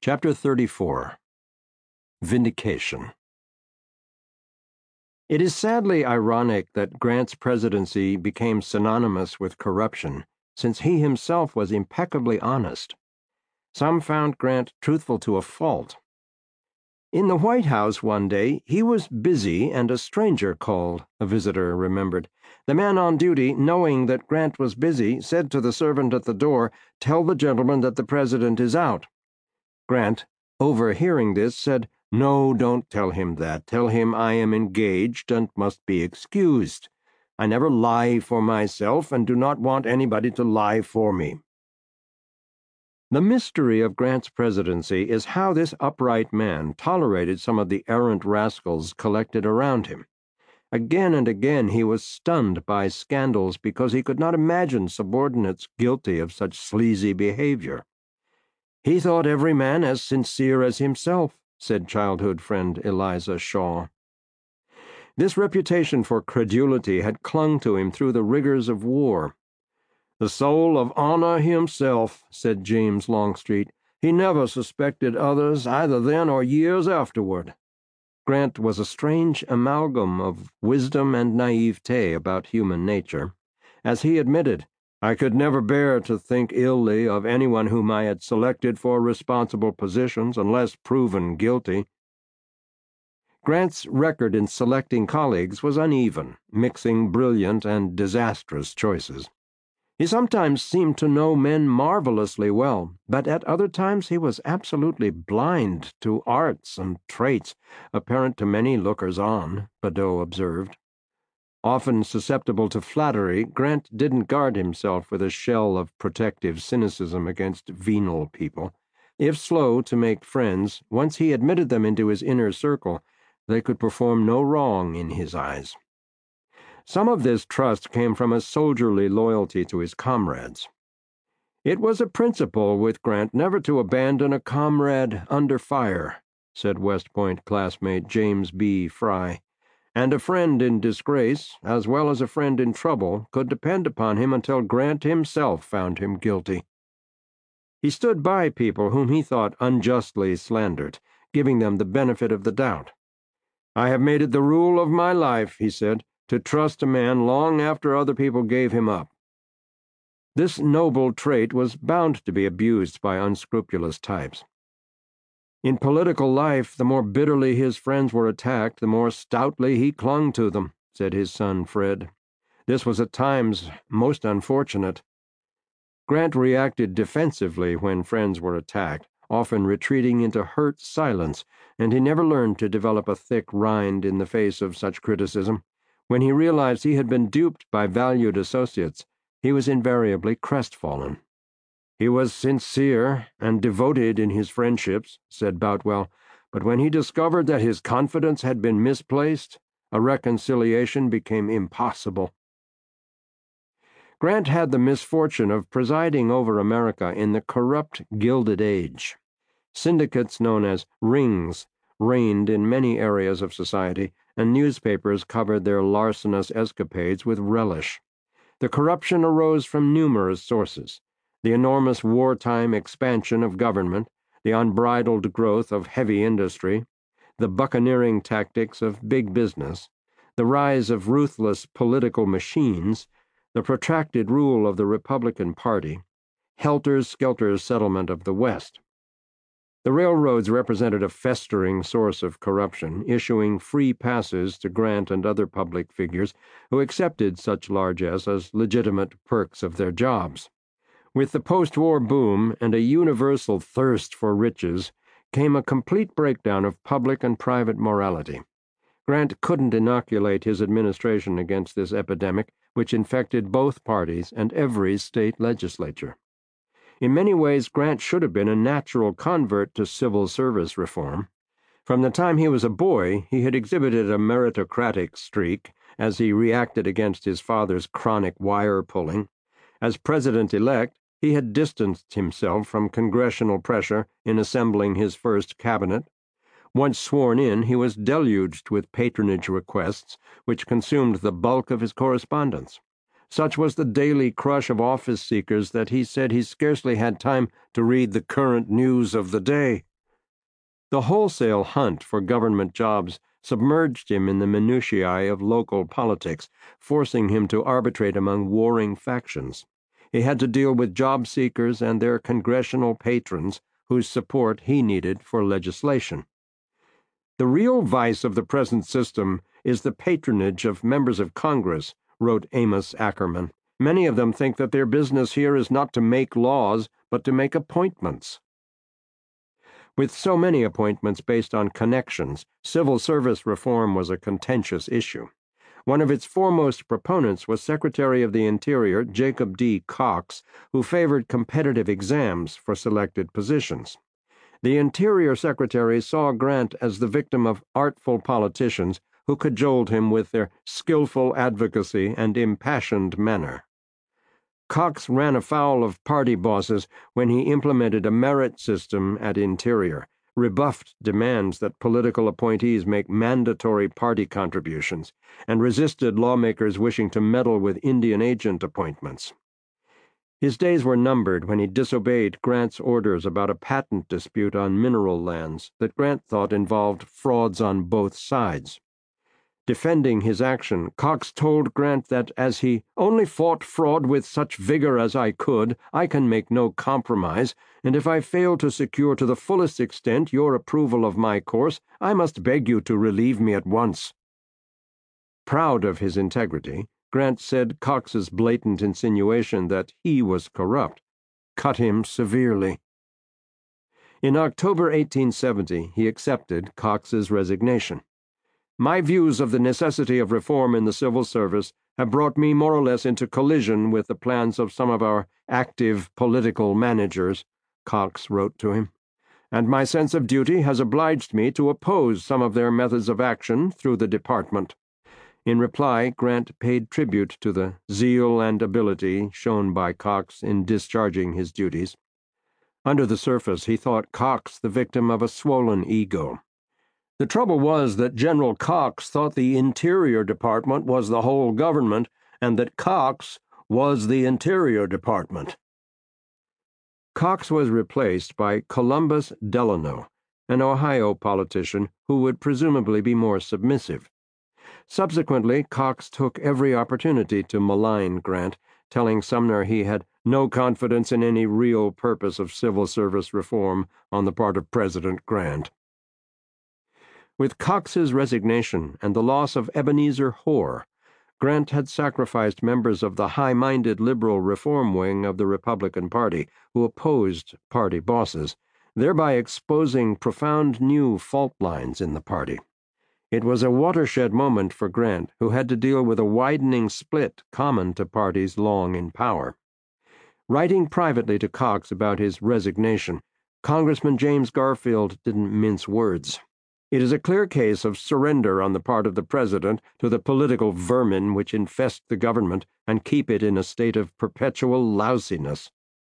Chapter 34. Vindication. It is sadly ironic that Grant's presidency became synonymous with corruption, since he himself was impeccably honest. Some found Grant truthful to a fault. In the White House one day, he was busy and a stranger called, a visitor remembered. The man on duty, knowing that Grant was busy, said to the servant at the door, "Tell the gentleman that the president is out." Grant, overhearing this, said, "No, don't tell him that. Tell him I am engaged and must be excused. I never lie for myself and do not want anybody to lie for me." The mystery of Grant's presidency is how this upright man tolerated some of the errant rascals collected around him. Again and again he was stunned by scandals because he could not imagine subordinates guilty of such sleazy behavior. "He thought every man as sincere as himself," said childhood friend Eliza Shaw. This reputation for credulity had clung to him through the rigors of war. "The soul of honor himself," said James Longstreet. "He never suspected others, either then or years afterward." Grant was a strange amalgam of wisdom and naivete about human nature. As he admitted, "I could never bear to think illy of anyone whom I had selected for responsible positions unless proven guilty." Grant's record in selecting colleagues was uneven, mixing brilliant and disastrous choices. He sometimes seemed to know men marvelously well, but at other times he was absolutely blind to arts and traits apparent to many lookers-on, Badeau observed. Often susceptible to flattery, Grant didn't guard himself with a shell of protective cynicism against venal people. If slow to make friends, once he admitted them into his inner circle, they could perform no wrong in his eyes. Some of this trust came from a soldierly loyalty to his comrades. "It was a principle with Grant never to abandon a comrade under fire," said West Point classmate James B. Fry, "and a friend in disgrace, as well as a friend in trouble, could depend upon him until Grant himself found him guilty." He stood by people whom he thought unjustly slandered, giving them the benefit of the doubt. "I have made it the rule of my life," he said, "to trust a man long after other people gave him up." This noble trait was bound to be abused by unscrupulous types. In political life, the more bitterly his friends were attacked, the more stoutly he clung to them, said his son Fred. This was at times most unfortunate. Grant reacted defensively when friends were attacked, often retreating into hurt silence, and he never learned to develop a thick rind in the face of such criticism. When he realized he had been duped by valued associates, he was invariably crestfallen. "He was sincere and devoted in his friendships," said Boutwell, "but when he discovered that his confidence had been misplaced, a reconciliation became impossible." Grant had the misfortune of presiding over America in the corrupt Gilded Age. Syndicates known as rings reigned in many areas of society, and newspapers covered their larcenous escapades with relish. The corruption arose from numerous sources: the enormous wartime expansion of government, the unbridled growth of heavy industry, the buccaneering tactics of big business, the rise of ruthless political machines, the protracted rule of the Republican Party, helter-skelter settlement of the West. The railroads represented a festering source of corruption, issuing free passes to Grant and other public figures who accepted such largesse as legitimate perks of their jobs. With the post-war boom and a universal thirst for riches came a complete breakdown of public and private morality. Grant couldn't inoculate his administration against this epidemic, which infected both parties and every state legislature. In many ways, Grant should have been a natural convert to civil service reform. From the time he was a boy, he had exhibited a meritocratic streak as he reacted against his father's chronic wire-pulling. As president-elect, he had distanced himself from congressional pressure in assembling his first cabinet. Once sworn in, he was deluged with patronage requests, which consumed the bulk of his correspondence. Such was the daily crush of office seekers that he said he scarcely had time to read the current news of the day. The wholesale hunt for government jobs submerged him in the minutiae of local politics, forcing him to arbitrate among warring factions. He had to deal with job seekers and their congressional patrons, whose support he needed for legislation. "The real vice of the present system is the patronage of members of Congress," wrote Amos Ackerman. "Many of them think that their business here is not to make laws, but to make appointments." With so many appointments based on connections, civil service reform was a contentious issue. One of its foremost proponents was Secretary of the Interior Jacob D. Cox, who favored competitive exams for selected positions. The Interior Secretary saw Grant as the victim of artful politicians who cajoled him with their skillful advocacy and impassioned manner. Cox ran afoul of party bosses when he implemented a merit system at Interior, rebuffed demands that political appointees make mandatory party contributions, and resisted lawmakers wishing to meddle with Indian agent appointments. His days were numbered when he disobeyed Grant's orders about a patent dispute on mineral lands that Grant thought involved frauds on both sides. Defending his action, Cox told Grant that as he only fought fraud with such vigor as I could, I can make no compromise, and if I fail to secure to the fullest extent your approval of my course, I must beg you to relieve me at once. Proud of his integrity, Grant said Cox's blatant insinuation that he was corrupt cut him severely. In October 1870, he accepted Cox's resignation. "My views of the necessity of reform in the civil service have brought me more or less into collision with the plans of some of our active political managers," Cox wrote to him, "and my sense of duty has obliged me to oppose some of their methods of action through the department." In reply, Grant paid tribute to the zeal and ability shown by Cox in discharging his duties. Under the surface, he thought Cox the victim of a swollen ego. The trouble was that General Cox thought the Interior Department was the whole government, and that Cox was the Interior Department. Cox was replaced by Columbus Delano, an Ohio politician who would presumably be more submissive. Subsequently, Cox took every opportunity to malign Grant, telling Sumner he had no confidence in any real purpose of civil service reform on the part of President Grant. With Cox's resignation and the loss of Ebenezer Hoar, Grant had sacrificed members of the high-minded liberal reform wing of the Republican Party who opposed party bosses, thereby exposing profound new fault lines in the party. It was a watershed moment for Grant, who had to deal with a widening split common to parties long in power. Writing privately to Cox about his resignation, Congressman James Garfield didn't mince words. "It is a clear case of surrender on the part of the President to the political vermin which infest the government and keep it in a state of perpetual lousiness."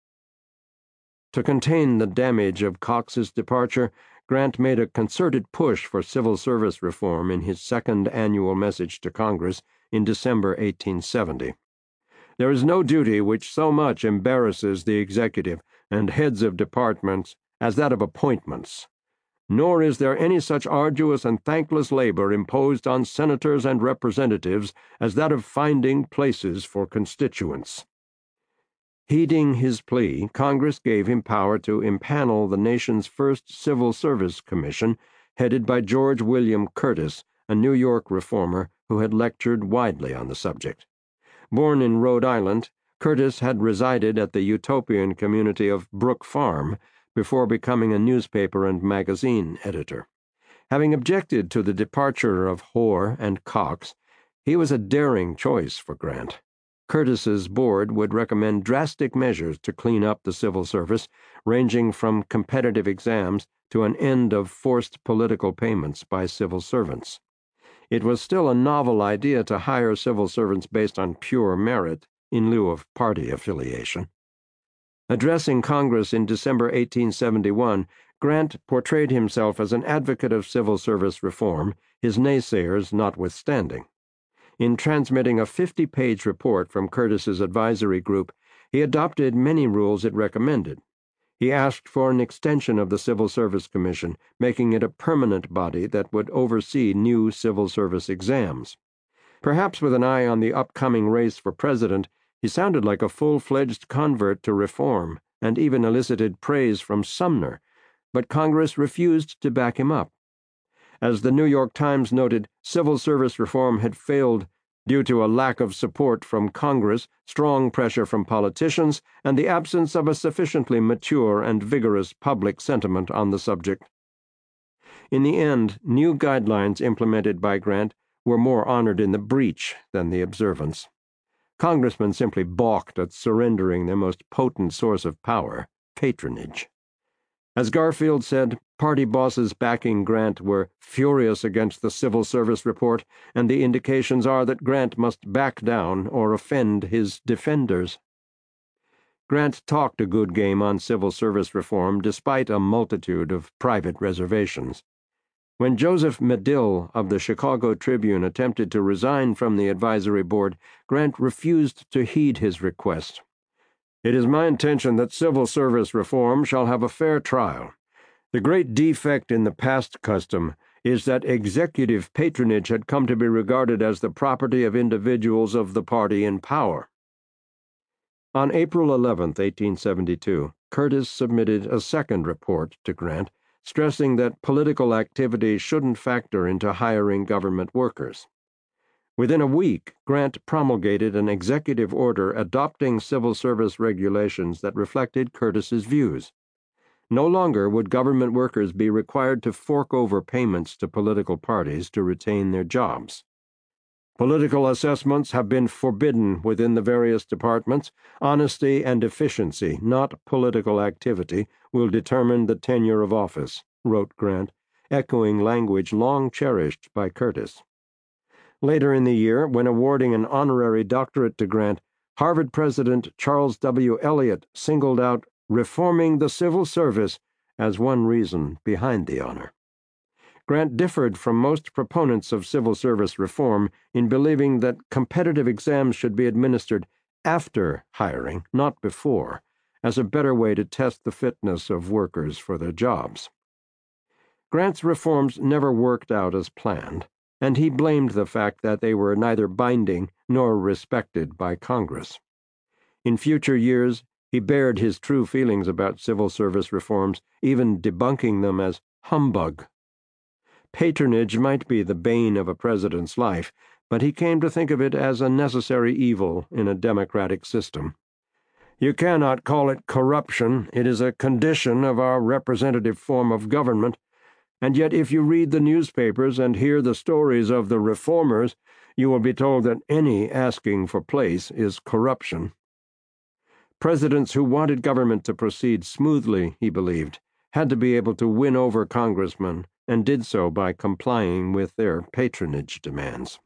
To contain the damage of Cox's departure, Grant made a concerted push for civil service reform in his second annual message to Congress in December 1870. "There is no duty which so much embarrasses the executive and heads of departments as that of appointments. Nor is there any such arduous and thankless labor imposed on senators and representatives as that of finding places for constituents." Heeding his plea, Congress gave him power to impanel the nation's first Civil Service Commission, headed by George William Curtis, a New York reformer who had lectured widely on the subject. Born in Rhode Island, Curtis had resided at the utopian community of Brook Farm before becoming a newspaper and magazine editor. Having objected to the departure of Hoar and Cox, he was a daring choice for Grant. Curtis's board would recommend drastic measures to clean up the civil service, ranging from competitive exams to an end of forced political payments by civil servants. It was still a novel idea to hire civil servants based on pure merit in lieu of party affiliation. Addressing Congress in December 1871, Grant portrayed himself as an advocate of civil service reform, his naysayers notwithstanding. In transmitting a 50-page report from Curtis's advisory group, he adopted many rules it recommended. He asked for an extension of the Civil Service Commission, making it a permanent body that would oversee new civil service exams. Perhaps with an eye on the upcoming race for president, he sounded like a full-fledged convert to reform, and even elicited praise from Sumner, but Congress refused to back him up. As the New York Times noted, civil service reform had failed due to a lack of support from Congress, strong pressure from politicians, and the absence of a sufficiently mature and vigorous public sentiment on the subject. In the end, new guidelines implemented by Grant were more honored in the breach than the observance. Congressmen simply balked at surrendering their most potent source of power, patronage. As Garfield said, party bosses backing Grant were furious against the civil service report, and the indications are that Grant must back down or offend his defenders. Grant talked a good game on civil service reform despite a multitude of private reservations. When Joseph Medill of the Chicago Tribune attempted to resign from the advisory board, Grant refused to heed his request. "It is my intention that civil service reform shall have a fair trial. The great defect in the past custom is that executive patronage had come to be regarded as the property of individuals of the party in power." On April 11, 1872, Curtis submitted a second report to Grant, stressing that political activity shouldn't factor into hiring government workers. Within a week, Grant promulgated an executive order adopting civil service regulations that reflected Curtis's views. No longer would government workers be required to fork over payments to political parties to retain their jobs. "Political assessments have been forbidden within the various departments. Honesty and efficiency, not political activity, will determine the tenure of office," wrote Grant, echoing language long cherished by Curtis. Later in the year, when awarding an honorary doctorate to Grant, Harvard President Charles W. Eliot singled out reforming the civil service as one reason behind the honor. Grant differed from most proponents of civil service reform in believing that competitive exams should be administered after hiring, not before, as a better way to test the fitness of workers for their jobs. Grant's reforms never worked out as planned, and he blamed the fact that they were neither binding nor respected by Congress. In future years, he bared his true feelings about civil service reforms, even debunking them as humbug. Patronage might be the bane of a president's life, but he came to think of it as a necessary evil in a democratic system. "You cannot call it corruption. It is a condition of our representative form of government. And yet if you read the newspapers and hear the stories of the reformers, you will be told that any asking for place is corruption." Presidents who wanted government to proceed smoothly, he believed, had to be able to win over congressmen, and did so by complying with their patronage demands.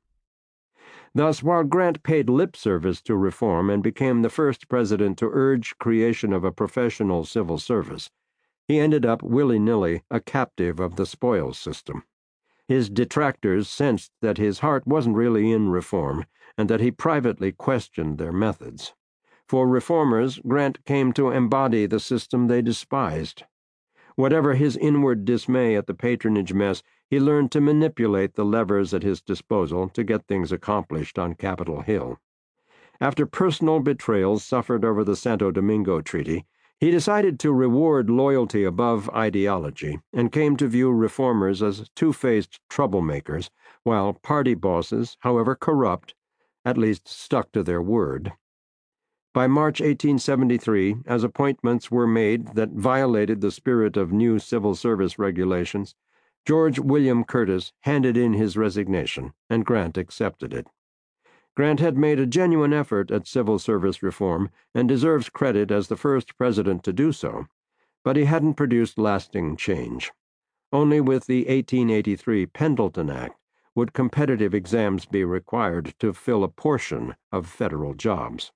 Thus, while Grant paid lip service to reform and became the first president to urge creation of a professional civil service, he ended up willy-nilly a captive of the spoils system. His detractors sensed that his heart wasn't really in reform, and that he privately questioned their methods. For reformers, Grant came to embody the system they despised. Whatever his inward dismay at the patronage mess, he learned to manipulate the levers at his disposal to get things accomplished on Capitol Hill. After personal betrayals suffered over the Santo Domingo Treaty, he decided to reward loyalty above ideology and came to view reformers as two-faced troublemakers, while party bosses, however corrupt, at least stuck to their word. By March 1873, as appointments were made that violated the spirit of new civil service regulations, George William Curtis handed in his resignation, and Grant accepted it. Grant had made a genuine effort at civil service reform and deserves credit as the first president to do so, but he hadn't produced lasting change. Only with the 1883 Pendleton Act would competitive exams be required to fill a portion of federal jobs.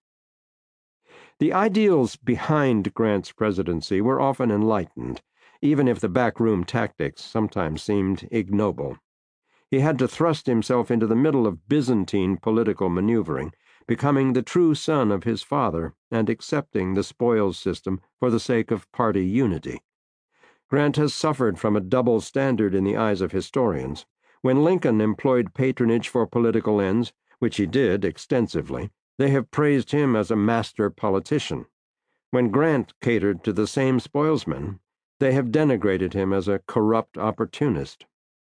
The ideals behind Grant's presidency were often enlightened, even if the backroom tactics sometimes seemed ignoble. He had to thrust himself into the middle of Byzantine political maneuvering, becoming the true son of his father and accepting the spoils system for the sake of party unity. Grant has suffered from a double standard in the eyes of historians. When Lincoln employed patronage for political ends, which he did extensively, they have praised him as a master politician. When Grant catered to the same spoilsmen, they have denigrated him as a corrupt opportunist.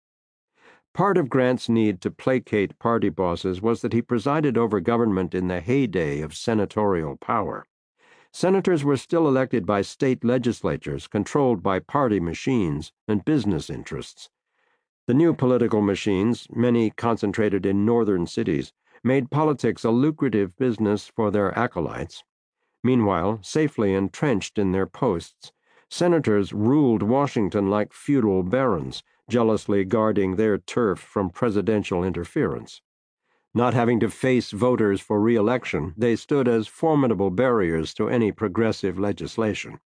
Part of Grant's need to placate party bosses was that he presided over government in the heyday of senatorial power. Senators were still elected by state legislatures controlled by party machines and business interests. The new political machines, many concentrated in northern cities, made politics a lucrative business for their acolytes. Meanwhile, safely entrenched in their posts, senators ruled Washington like feudal barons, jealously guarding their turf from presidential interference. Not having to face voters for re-election, they stood as formidable barriers to any progressive legislation.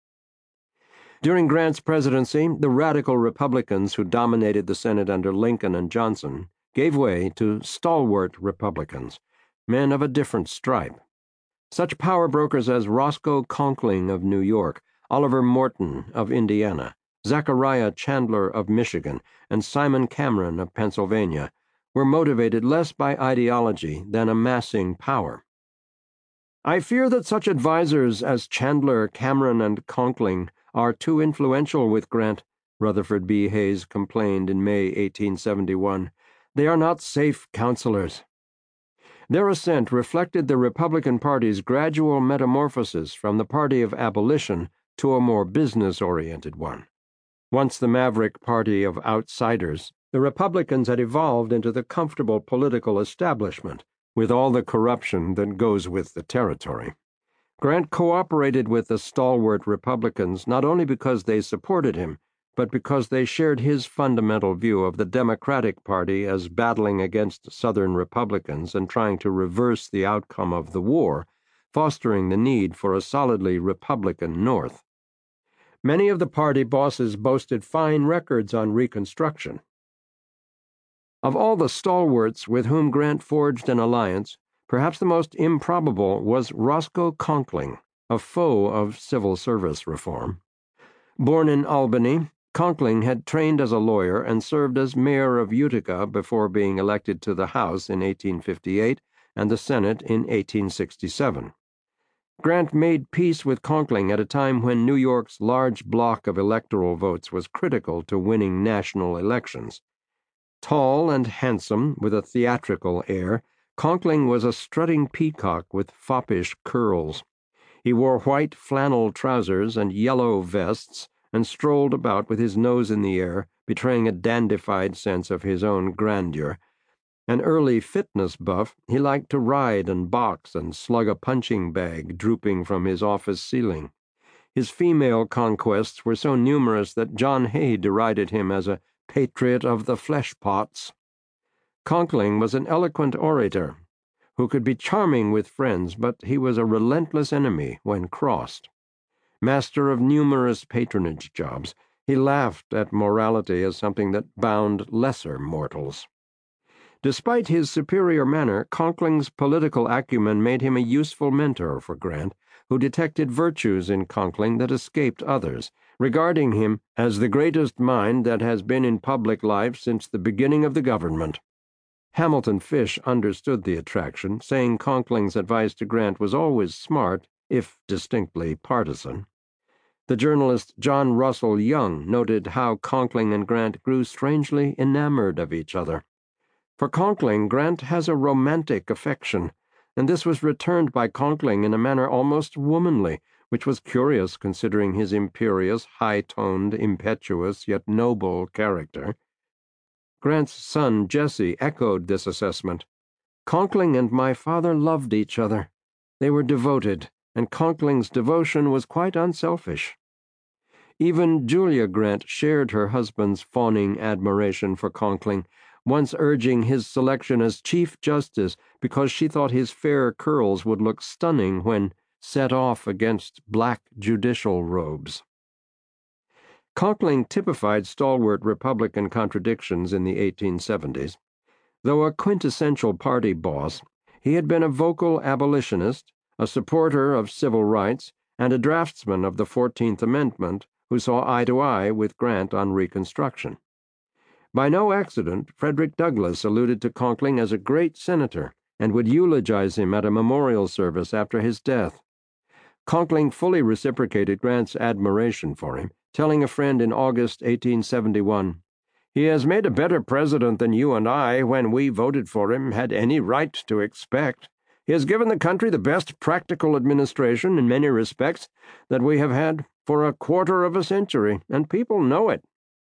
During Grant's presidency, the radical Republicans who dominated the Senate under Lincoln and Johnson gave way to stalwart Republicans, men of a different stripe. Such power brokers as Roscoe Conkling of New York, Oliver Morton of Indiana, Zachariah Chandler of Michigan, and Simon Cameron of Pennsylvania were motivated less by ideology than amassing power. "I fear that such advisers as Chandler, Cameron, and Conkling are too influential with Grant," Rutherford B. Hayes complained in May 1871. "They are not safe counselors." Their assent reflected the Republican Party's gradual metamorphosis from the party of abolition to a more business-oriented one. Once the maverick party of outsiders, the Republicans had evolved into the comfortable political establishment, with all the corruption that goes with the territory. Grant cooperated with the stalwart Republicans not only because they supported him, but because they shared his fundamental view of the Democratic Party as battling against Southern Republicans and trying to reverse the outcome of the war, fostering the need for a solidly Republican North. Many of the party bosses boasted fine records on Reconstruction. Of all the stalwarts with whom Grant forged an alliance, perhaps the most improbable was Roscoe Conkling, a foe of civil service reform. Born in Albany, Conkling had trained as a lawyer and served as mayor of Utica before being elected to the House in 1858 and the Senate in 1867. Grant made peace with Conkling at a time when New York's large block of electoral votes was critical to winning national elections. Tall and handsome, with a theatrical air, Conkling was a strutting peacock with foppish curls. He wore white flannel trousers and yellow vests and strolled about with his nose in the air, betraying a dandified sense of his own grandeur. An early fitness buff, he liked to ride and box and slug a punching bag drooping from his office ceiling. His female conquests were so numerous that John Hay derided him as a patriot of the flesh pots. Conkling was an eloquent orator who could be charming with friends, but he was a relentless enemy when crossed. Master of numerous patronage jobs, he laughed at morality as something that bound lesser mortals. Despite his superior manner, Conkling's political acumen made him a useful mentor for Grant, who detected virtues in Conkling that escaped others, regarding him as the greatest mind that has been in public life since the beginning of the government. Hamilton Fish understood the attraction, saying Conkling's advice to Grant was always smart, if distinctly partisan. The journalist John Russell Young noted how Conkling and Grant grew strangely enamored of each other. For Conkling, Grant has a romantic affection, and this was returned by Conkling in a manner almost womanly, which was curious considering his imperious, high-toned, impetuous, yet noble character. Grant's son Jesse echoed this assessment. "Conkling and my father loved each other. They were devoted, and Conkling's devotion was quite unselfish." Even Julia Grant shared her husband's fawning admiration for Conkling, once urging his selection as Chief Justice because she thought his fair curls would look stunning when set off against black judicial robes. Conkling typified stalwart Republican contradictions in the 1870s. Though a quintessential party boss, He had been a vocal abolitionist, a supporter of civil rights, and a draftsman of the 14th Amendment who saw eye to eye with Grant on Reconstruction. By no accident, Frederick Douglass alluded to Conkling as a great senator and would eulogize him at a memorial service after his death. Conkling fully reciprocated Grant's admiration for him, telling a friend in August 1871, "He has made a better president than you and I, when we voted for him, had any right to expect. He has given the country the best practical administration, in many respects, that we have had for a quarter of a century, and people know it."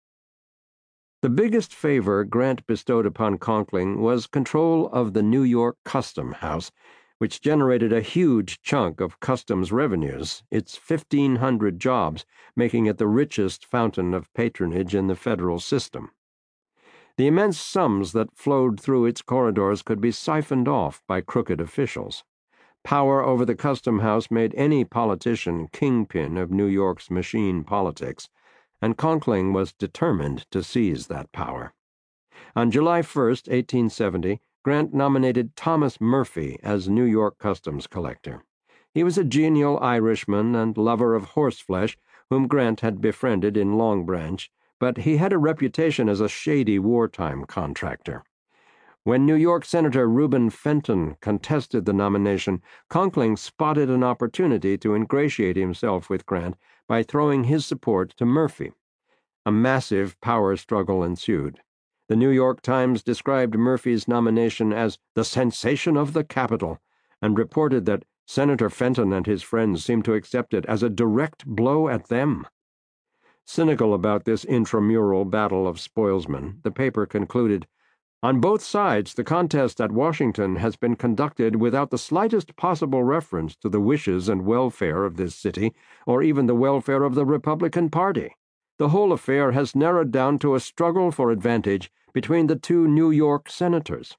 The biggest favor Grant bestowed upon Conkling was control of the New York Custom House, which generated a huge chunk of customs revenues, its 1,500 jobs making it the richest fountain of patronage in the federal system. The immense sums that flowed through its corridors could be siphoned off by crooked officials. Power over the Custom House made any politician kingpin of New York's machine politics, and Conkling was determined to seize that power. On July 1, 1870, Grant nominated Thomas Murphy as New York Customs Collector. He was a genial Irishman and lover of horseflesh whom Grant had befriended in Long Branch, but he had a reputation as a shady wartime contractor. When New York Senator Reuben Fenton contested the nomination, Conkling spotted an opportunity to ingratiate himself with Grant by throwing his support to Murphy. A massive power struggle ensued. The New York Times described Murphy's nomination as the sensation of the capital, and reported that Senator Fenton and his friends seemed to accept it as a direct blow at them. Cynical about this intramural battle of spoilsmen, the paper concluded, "On both sides, the contest at Washington has been conducted without the slightest possible reference to the wishes and welfare of this city, or even the welfare of the Republican party. The whole affair has narrowed down to a struggle for advantage between the two New York senators."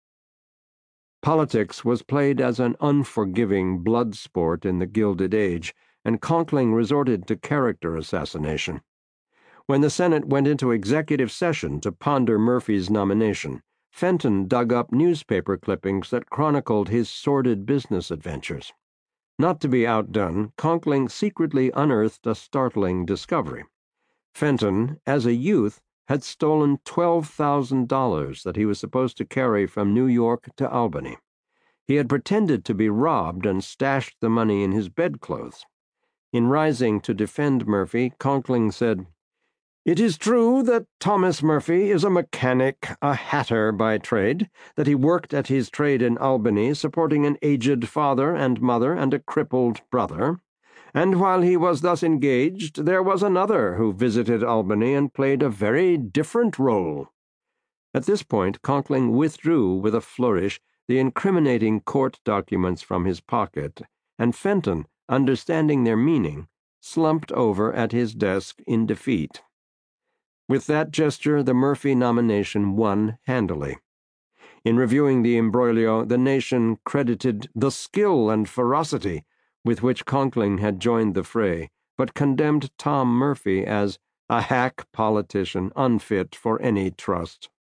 Politics was played as an unforgiving blood sport in the Gilded Age, and Conkling resorted to character assassination. When the Senate went into executive session to ponder Murphy's nomination, Fenton dug up newspaper clippings that chronicled his sordid business adventures. Not to be outdone, Conkling secretly unearthed a startling discovery. Fenton, as a youth, had stolen $12,000 that he was supposed to carry from New York to Albany. He had pretended to be robbed and stashed the money in his bedclothes. In rising to defend Murphy, Conkling said, "It is true that Thomas Murphy is a mechanic, a hatter by trade, that he worked at his trade in Albany supporting an aged father and mother and a crippled brother. And while he was thus engaged, there was another who visited Albany and played a very different role." At this point, Conkling withdrew with a flourish the incriminating court documents from his pocket, and Fenton, understanding their meaning, slumped over at his desk in defeat. With that gesture, the Murphy nomination won handily. In reviewing the imbroglio, the nation credited the skill and ferocity with which Conkling had joined the fray, but condemned Tom Murphy as a hack politician unfit for any trust.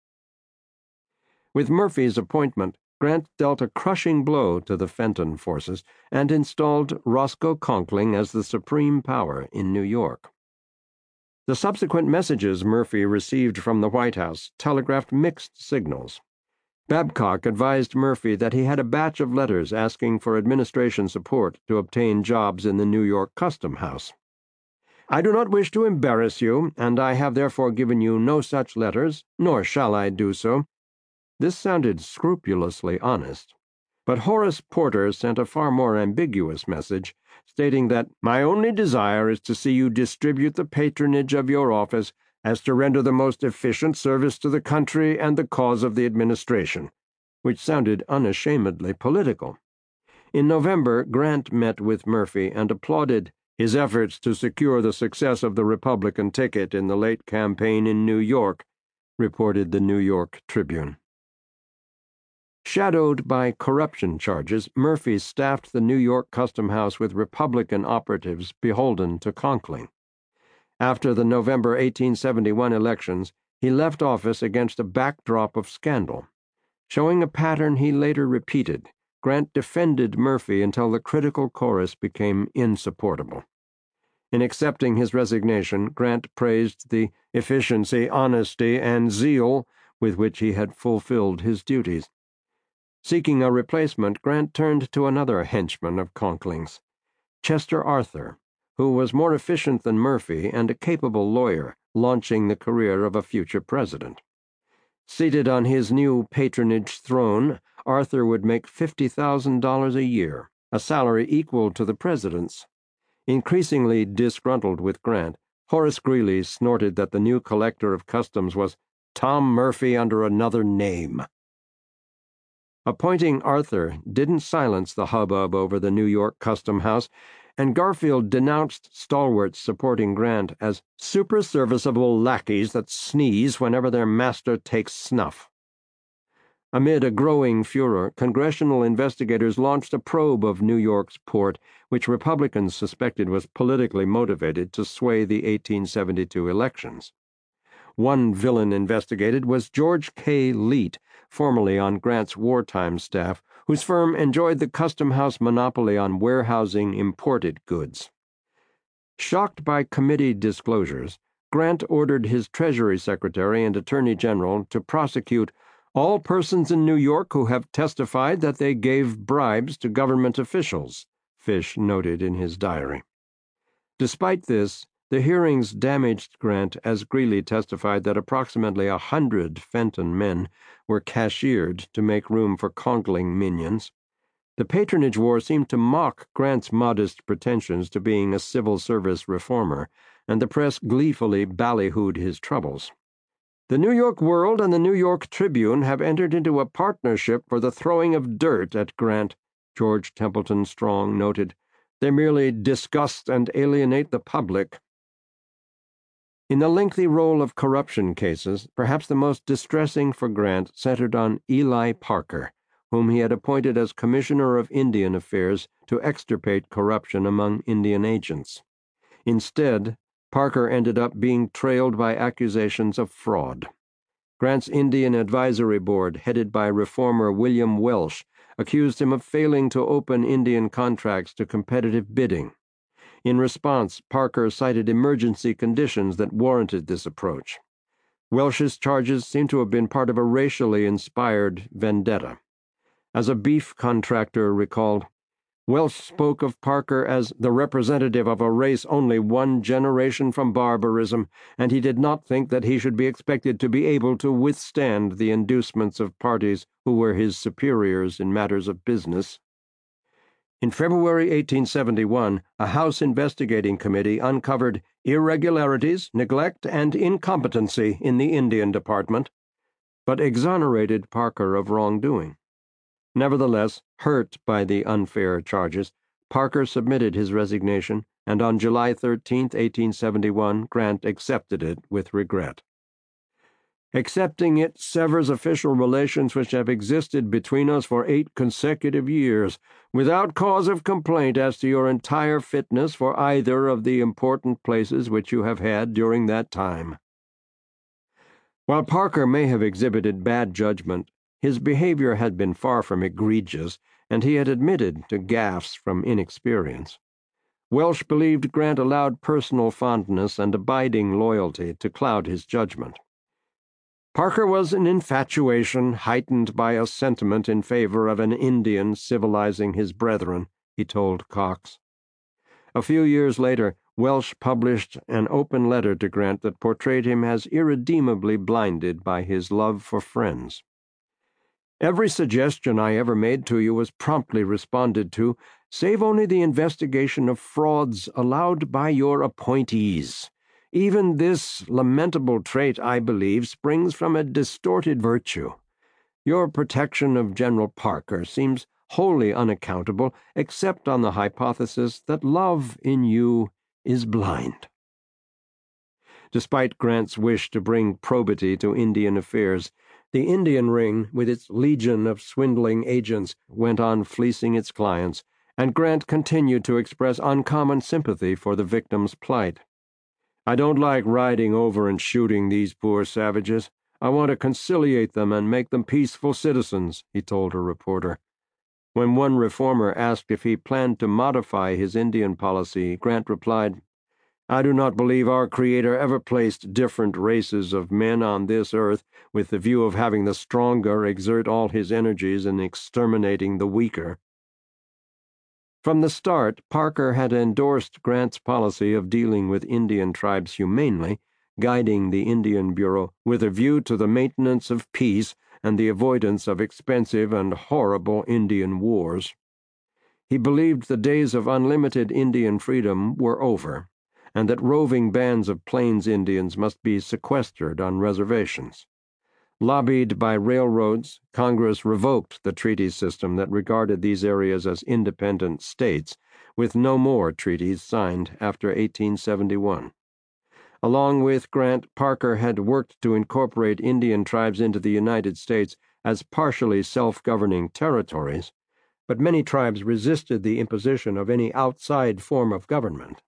With Murphy's appointment, Grant dealt a crushing blow to the Fenton forces and installed Roscoe Conkling as the supreme power in New York. The subsequent messages Murphy received from the White House telegraphed mixed signals. Babcock advised Murphy that he had a batch of letters asking for administration support to obtain jobs in the New York Custom House. "I do not wish to embarrass you, and I have therefore given you no such letters, nor shall I do so." This sounded scrupulously honest. But Horace Porter sent a far more ambiguous message, stating that "my only desire is to see you distribute the patronage of your office as to render the most efficient service to the country and the cause of the administration," which sounded unashamedly political. In November, Grant met with Murphy and applauded his efforts to secure the success of the Republican ticket in the late campaign in New York, reported the New York Tribune. Shadowed by corruption charges, Murphy staffed the New York Custom House with Republican operatives beholden to Conkling. After the November 1871 elections, he left office against a backdrop of scandal. Showing a pattern he later repeated, Grant defended Murphy until the critical chorus became insupportable. In accepting his resignation, Grant praised the efficiency, honesty, and zeal with which he had fulfilled his duties. Seeking a replacement, Grant turned to another henchman of Conkling's, Chester Arthur, who was more efficient than Murphy and a capable lawyer, launching the career of a future president. Seated on his new patronage throne, Arthur would make $50,000 a year, a salary equal to the president's. Increasingly disgruntled with Grant, Horace Greeley snorted that the new collector of customs was Tom Murphy under another name. Appointing Arthur didn't silence the hubbub over the New York Custom House, and Garfield denounced stalwarts supporting Grant as superserviceable lackeys that sneeze whenever their master takes snuff. Amid a growing furor, congressional investigators launched a probe of New York's port, which Republicans suspected was politically motivated to sway the 1872 elections. One villain investigated was George K. Leet, formerly on Grant's wartime staff, whose firm enjoyed the Custom House monopoly on warehousing imported goods. Shocked by committee disclosures, Grant ordered his Treasury Secretary and Attorney General to prosecute all persons in New York who have testified that they gave bribes to government officials, Fish noted in his diary. Despite this, the hearings damaged Grant as Greeley testified that approximately 100 Fenton men were cashiered to make room for Conkling minions. The patronage war seemed to mock Grant's modest pretensions to being a civil service reformer, and the press gleefully ballyhooed his troubles. The New York World and the New York Tribune have entered into a partnership for the throwing of dirt at Grant, George Templeton Strong noted. They merely disgust and alienate the public. In the lengthy roll of corruption cases, perhaps the most distressing for Grant centered on Eli Parker, whom he had appointed as Commissioner of Indian Affairs to extirpate corruption among Indian agents. Instead, Parker ended up being trailed by accusations of fraud. Grant's Indian Advisory Board, headed by reformer William Welsh, accused him of failing to open Indian contracts to competitive bidding. In response, Parker cited emergency conditions that warranted this approach. Welsh's charges seem to have been part of a racially inspired vendetta. As a beef contractor recalled, Welsh spoke of Parker as the representative of a race only one generation from barbarism, and he did not think that he should be expected to be able to withstand the inducements of parties who were his superiors in matters of business. In February 1871, a House investigating committee uncovered irregularities, neglect, and incompetency in the Indian Department, but exonerated Parker of wrongdoing. Nevertheless, hurt by the unfair charges, Parker submitted his resignation, and on July 13, 1871, Grant accepted it with regret. Accepting it severs official relations which have existed between us for 8 consecutive years, without cause of complaint as to your entire fitness for either of the important places which you have had during that time. While Parker may have exhibited bad judgment, his behavior had been far from egregious, and he had admitted to gaffes from inexperience. Welsh believed Grant allowed personal fondness and abiding loyalty to cloud his judgment. Parker was an infatuation heightened by a sentiment in favor of an Indian civilizing his brethren, he told Cox. A few years later, Welsh published an open letter to Grant that portrayed him as irredeemably blinded by his love for friends. Every suggestion I ever made to you was promptly responded to, save only the investigation of frauds allowed by your appointees. Even this lamentable trait, I believe, springs from a distorted virtue. Your protection of General Parker seems wholly unaccountable, except on the hypothesis that love in you is blind. Despite Grant's wish to bring probity to Indian affairs, the Indian ring, with its legion of swindling agents, went on fleecing its clients, and Grant continued to express uncommon sympathy for the victim's plight. I don't like riding over and shooting these poor savages. I want to conciliate them and make them peaceful citizens, he told a reporter. When one reformer asked if he planned to modify his Indian policy, Grant replied, "I do not believe our Creator ever placed different races of men on this earth with the view of having the stronger exert all his energies in exterminating the weaker." From the start, Parker had endorsed Grant's policy of dealing with Indian tribes humanely, guiding the Indian Bureau with a view to the maintenance of peace and the avoidance of expensive and horrible Indian wars. He believed the days of unlimited Indian freedom were over, and that roving bands of Plains Indians must be sequestered on reservations. Lobbied by railroads, Congress revoked the treaty system that regarded these areas as independent states, with no more treaties signed after 1871. Along with Grant, Parker had worked to incorporate Indian tribes into the United States as partially self-governing territories, but many tribes resisted the imposition of any outside form of government.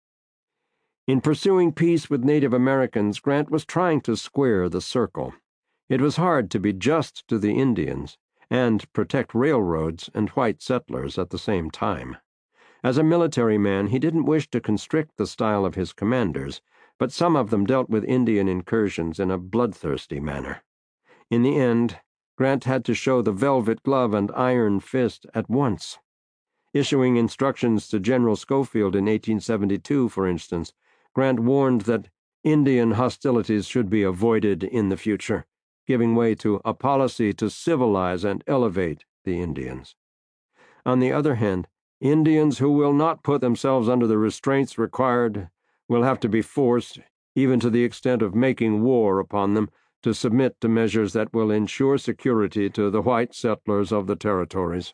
In pursuing peace with Native Americans, Grant was trying to square the circle. It was hard to be just to the Indians and protect railroads and white settlers at the same time. As a military man, he didn't wish to constrict the style of his commanders, but some of them dealt with Indian incursions in a bloodthirsty manner. In the end, Grant had to show the velvet glove and iron fist at once. Issuing instructions to General Schofield in 1872, for instance, Grant warned that Indian hostilities should be avoided in the future, giving way to a policy to civilize and elevate the Indians. On the other hand, Indians who will not put themselves under the restraints required will have to be forced, even to the extent of making war upon them, to submit to measures that will ensure security to the white settlers of the territories.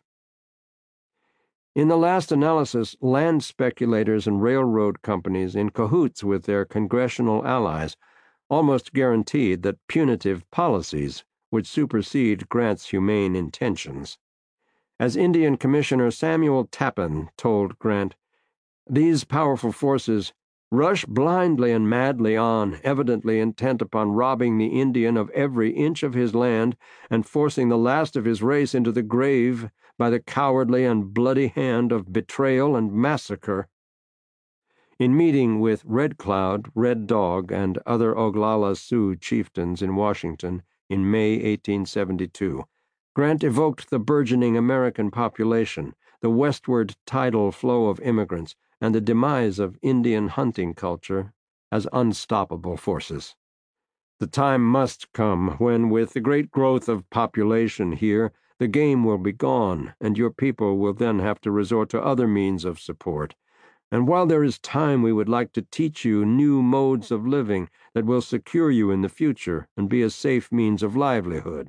In the last analysis, land speculators and railroad companies, in cahoots with their congressional allies, almost guaranteed that punitive policies would supersede Grant's humane intentions. As Indian Commissioner Samuel Tappan told Grant, "These powerful forces rush blindly and madly on, evidently intent upon robbing the Indian of every inch of his land and forcing the last of his race into the grave by the cowardly and bloody hand of betrayal and massacre." In meeting with Red Cloud, Red Dog, and other Oglala Sioux chieftains in Washington in May 1872, Grant evoked the burgeoning American population, the westward tidal flow of immigrants, and the demise of Indian hunting culture as unstoppable forces. "The time must come when, with the great growth of population here, the game will be gone, and your people will then have to resort to other means of support. And while there is time, we would like to teach you new modes of living that will secure you in the future and be a safe means of livelihood."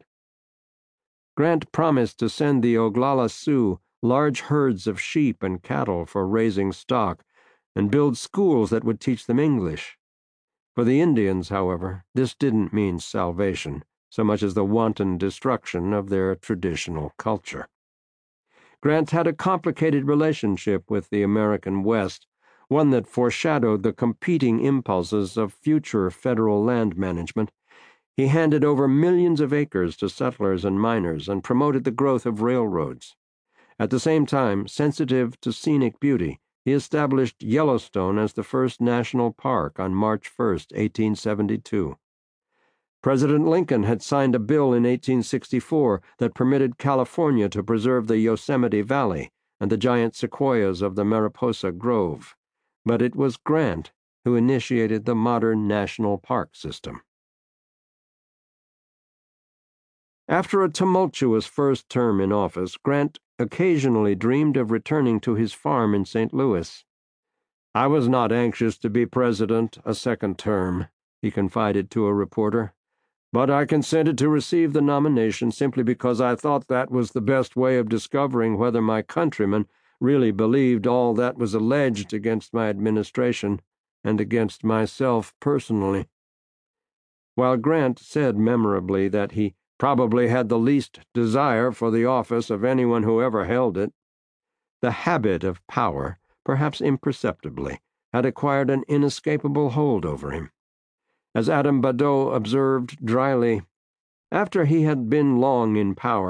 Grant promised to send the Oglala Sioux large herds of sheep and cattle for raising stock, and build schools that would teach them English. For the Indians, however, this didn't mean salvation, so much as the wanton destruction of their traditional culture. Grant had a complicated relationship with the American West, one that foreshadowed the competing impulses of future federal land management. He handed over millions of acres to settlers and miners and promoted the growth of railroads. At the same time, sensitive to scenic beauty, he established Yellowstone as the first national park on March 1, 1872. President Lincoln had signed a bill in 1864 that permitted California to preserve the Yosemite Valley and the giant sequoias of the Mariposa Grove, but it was Grant who initiated the modern national park system. After a tumultuous first term in office, Grant occasionally dreamed of returning to his farm in St. Louis. "I was not anxious to be president a second term," he confided to a reporter, "but I consented to receive the nomination simply because I thought that was the best way of discovering whether my countrymen really believed all that was alleged against my administration and against myself personally." While Grant said memorably that he probably had the least desire for the office of anyone who ever held it, the habit of power, perhaps imperceptibly, had acquired an inescapable hold over him. As Adam Badeau observed dryly, "After he had been long in power,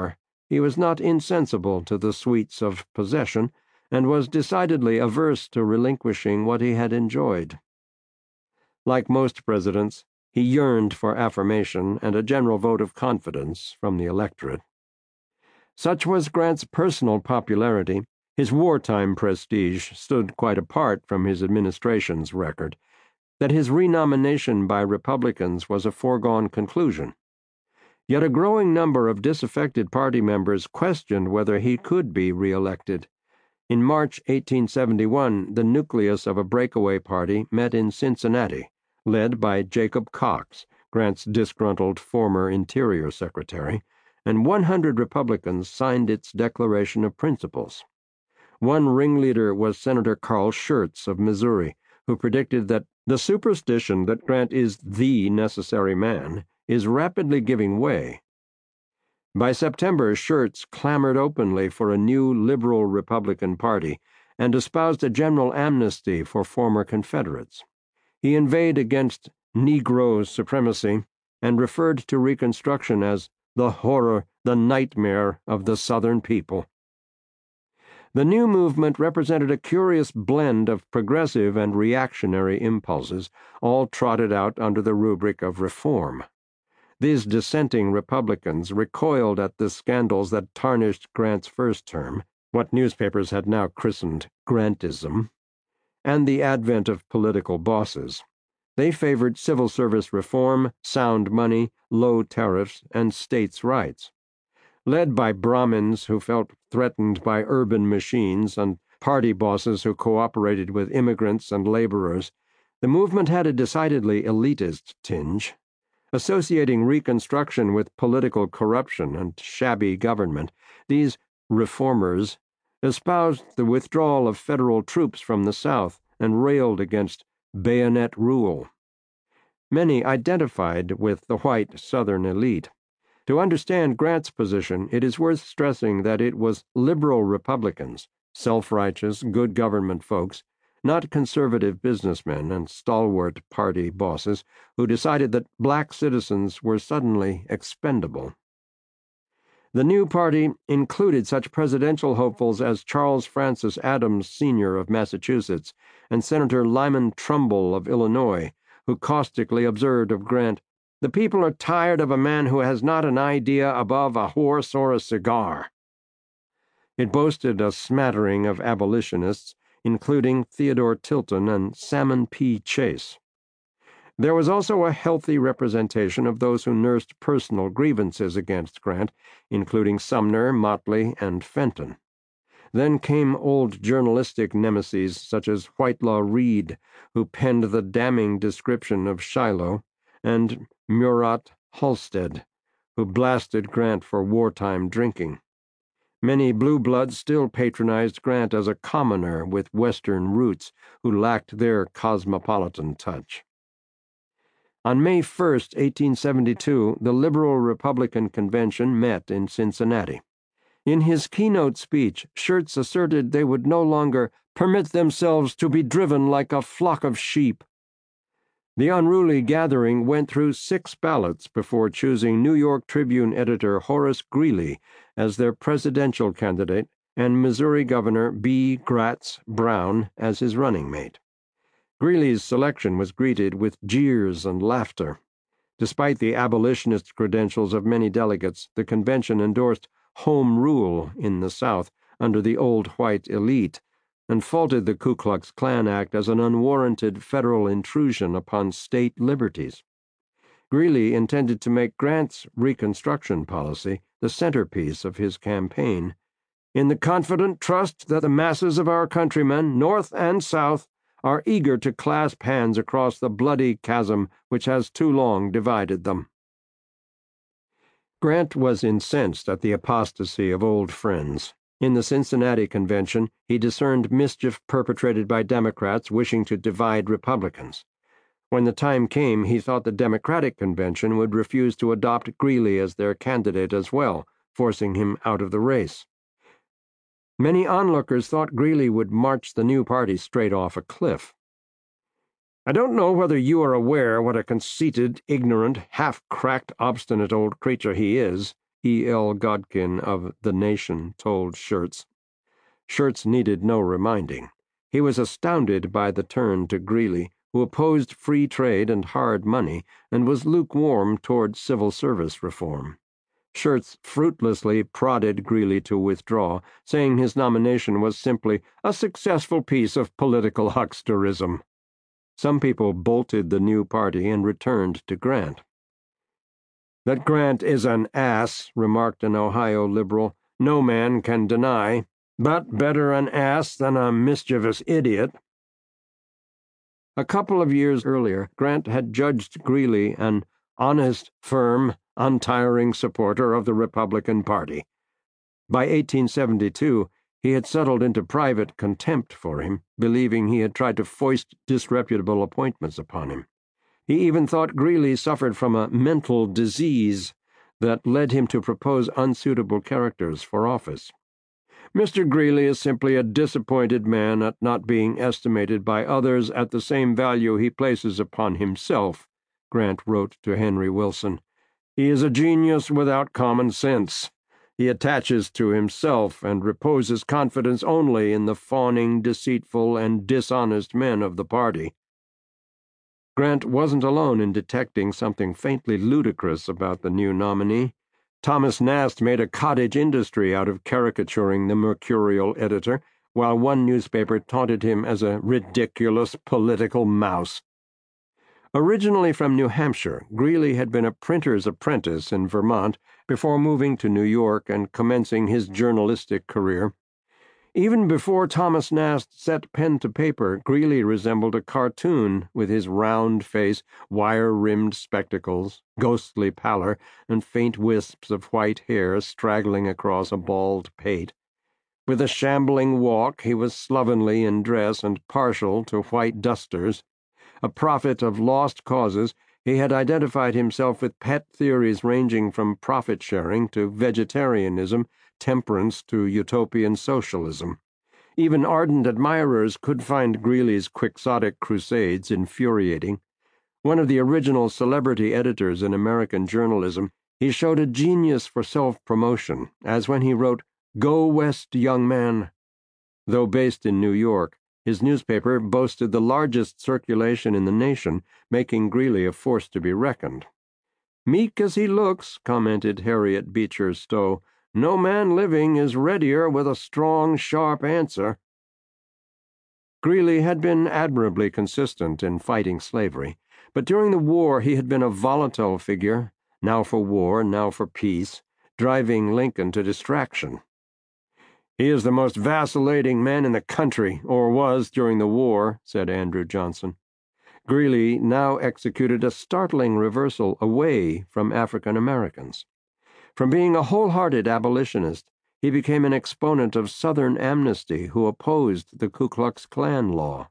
he was not insensible to the sweets of possession, and was decidedly averse to relinquishing what he had enjoyed. Like most presidents, he yearned for affirmation and a general vote of confidence from the electorate. Such was Grant's personal popularity, his wartime prestige stood quite apart from his administration's record, that his renomination by Republicans was a foregone conclusion. Yet a growing number of disaffected party members questioned whether he could be re-elected. In March 1871, the nucleus of a breakaway party met in Cincinnati, led by Jacob Cox, Grant's disgruntled former Interior Secretary, and 100 Republicans signed its Declaration of Principles. One ringleader was Senator Carl Schurz of Missouri, who predicted that the superstition that Grant is the necessary man is rapidly giving way. By September, Schurz clamored openly for a new liberal Republican Party and espoused a general amnesty for former Confederates. He inveighed against Negro supremacy and referred to Reconstruction as the horror, the nightmare of the Southern people. The new movement represented a curious blend of progressive and reactionary impulses, all trotted out under the rubric of reform. These dissenting Republicans recoiled at the scandals that tarnished Grant's first term, what newspapers had now christened Grantism, and the advent of political bosses. They favored civil service reform, sound money, low tariffs, and states' rights. Led by Brahmins who felt threatened by urban machines and party bosses who cooperated with immigrants and laborers, the movement had a decidedly elitist tinge. Associating Reconstruction with political corruption and shabby government, these reformers espoused the withdrawal of federal troops from the South and railed against bayonet rule. Many identified with the white Southern elite. To understand Grant's position, it is worth stressing that it was liberal Republicans, self-righteous, good government folks, not conservative businessmen and stalwart party bosses, who decided that black citizens were suddenly expendable. The new party included such presidential hopefuls as Charles Francis Adams, Sr. of Massachusetts, and Senator Lyman Trumbull of Illinois, who caustically observed of Grant, "The people are tired of a man who has not an idea above a horse or a cigar." It boasted a smattering of abolitionists, including Theodore Tilton and Salmon P. Chase. There was also a healthy representation of those who nursed personal grievances against Grant, including Sumner, Motley, and Fenton. Then came old journalistic nemeses such as Whitelaw Reid, who penned the damning description of Shiloh, and Murat Halstead, who blasted Grant for wartime drinking. Many blue bloods still patronized Grant as a commoner with Western roots who lacked their cosmopolitan touch. On May 1, 1872, the Liberal Republican Convention met in Cincinnati. In his keynote speech, Schurz asserted they would no longer permit themselves to be driven like a flock of sheep. The unruly gathering went through 6 ballots before choosing New York Tribune editor Horace Greeley as their presidential candidate and Missouri Governor B. Gratz Brown as his running mate. Greeley's selection was greeted with jeers and laughter. Despite the abolitionist credentials of many delegates, the convention endorsed Home Rule in the South under the old white elite and faulted the Ku Klux Klan Act as an unwarranted federal intrusion upon state liberties. Greeley intended to make Grant's Reconstruction policy the centerpiece of his campaign. "In the confident trust that the masses of our countrymen, North and South, are eager to clasp hands across the bloody chasm which has too long divided them." Grant was incensed at the apostasy of old friends. In the Cincinnati Convention, he discerned mischief perpetrated by Democrats wishing to divide Republicans. When the time came, he thought the Democratic Convention would refuse to adopt Greeley as their candidate as well, forcing him out of the race. Many onlookers thought Greeley would march the new party straight off a cliff. "I don't know whether you are aware what a conceited, ignorant, half-cracked, obstinate old creature he is," E. L. Godkin of The Nation told Schertz. Schertz needed no reminding. He was astounded by the turn to Greeley, who opposed free trade and hard money and was lukewarm toward civil service reform. Schertz fruitlessly prodded Greeley to withdraw, saying his nomination was simply a successful piece of political hucksterism. Some people bolted the new party and returned to Grant. "That Grant is an ass," remarked an Ohio liberal, "no man can deny, but better an ass than a mischievous idiot." A couple of years earlier, Grant had judged Greeley an honest, firm, untiring supporter of the Republican Party. By 1872, he had settled into private contempt for him, believing he had tried to foist disreputable appointments upon him. He even thought Greeley suffered from a mental disease that led him to propose unsuitable characters for office. "Mr. Greeley is simply a disappointed man at not being estimated by others at the same value he places upon himself," Grant wrote to Henry Wilson. "He is a genius without common sense. He attaches to himself and reposes confidence only in the fawning, deceitful, and dishonest men of the party." Grant wasn't alone in detecting something faintly ludicrous about the new nominee. Thomas Nast made a cottage industry out of caricaturing the mercurial editor, while one newspaper taunted him as a ridiculous political mouse. Originally from New Hampshire, Greeley had been a printer's apprentice in Vermont before moving to New York and commencing his journalistic career. Even before Thomas Nast set pen to paper, Greeley resembled a cartoon with his round face, wire-rimmed spectacles, ghostly pallor, and faint wisps of white hair straggling across a bald pate. With a shambling walk, he was slovenly in dress and partial to white dusters. A prophet of lost causes, he had identified himself with pet theories ranging from profit-sharing to vegetarianism, temperance to utopian socialism. Even ardent admirers could find Greeley's quixotic crusades infuriating. One of the original celebrity editors in American journalism, he showed a genius for self-promotion, as when he wrote, "Go West, young man." Though based in New York, his newspaper boasted the largest circulation in the nation, making Greeley a force to be reckoned. "Meek as he looks," commented Harriet Beecher Stowe, "no man living is readier with a strong, sharp answer." Greeley had been admirably consistent in fighting slavery, but during the war he had been a volatile figure, now for war, now for peace, driving Lincoln to distraction. "He is the most vacillating man in the country, or was during the war," said Andrew Johnson. Greeley now executed a startling reversal away from African Americans. From being a wholehearted abolitionist, he became an exponent of Southern amnesty who opposed the Ku Klux Klan law.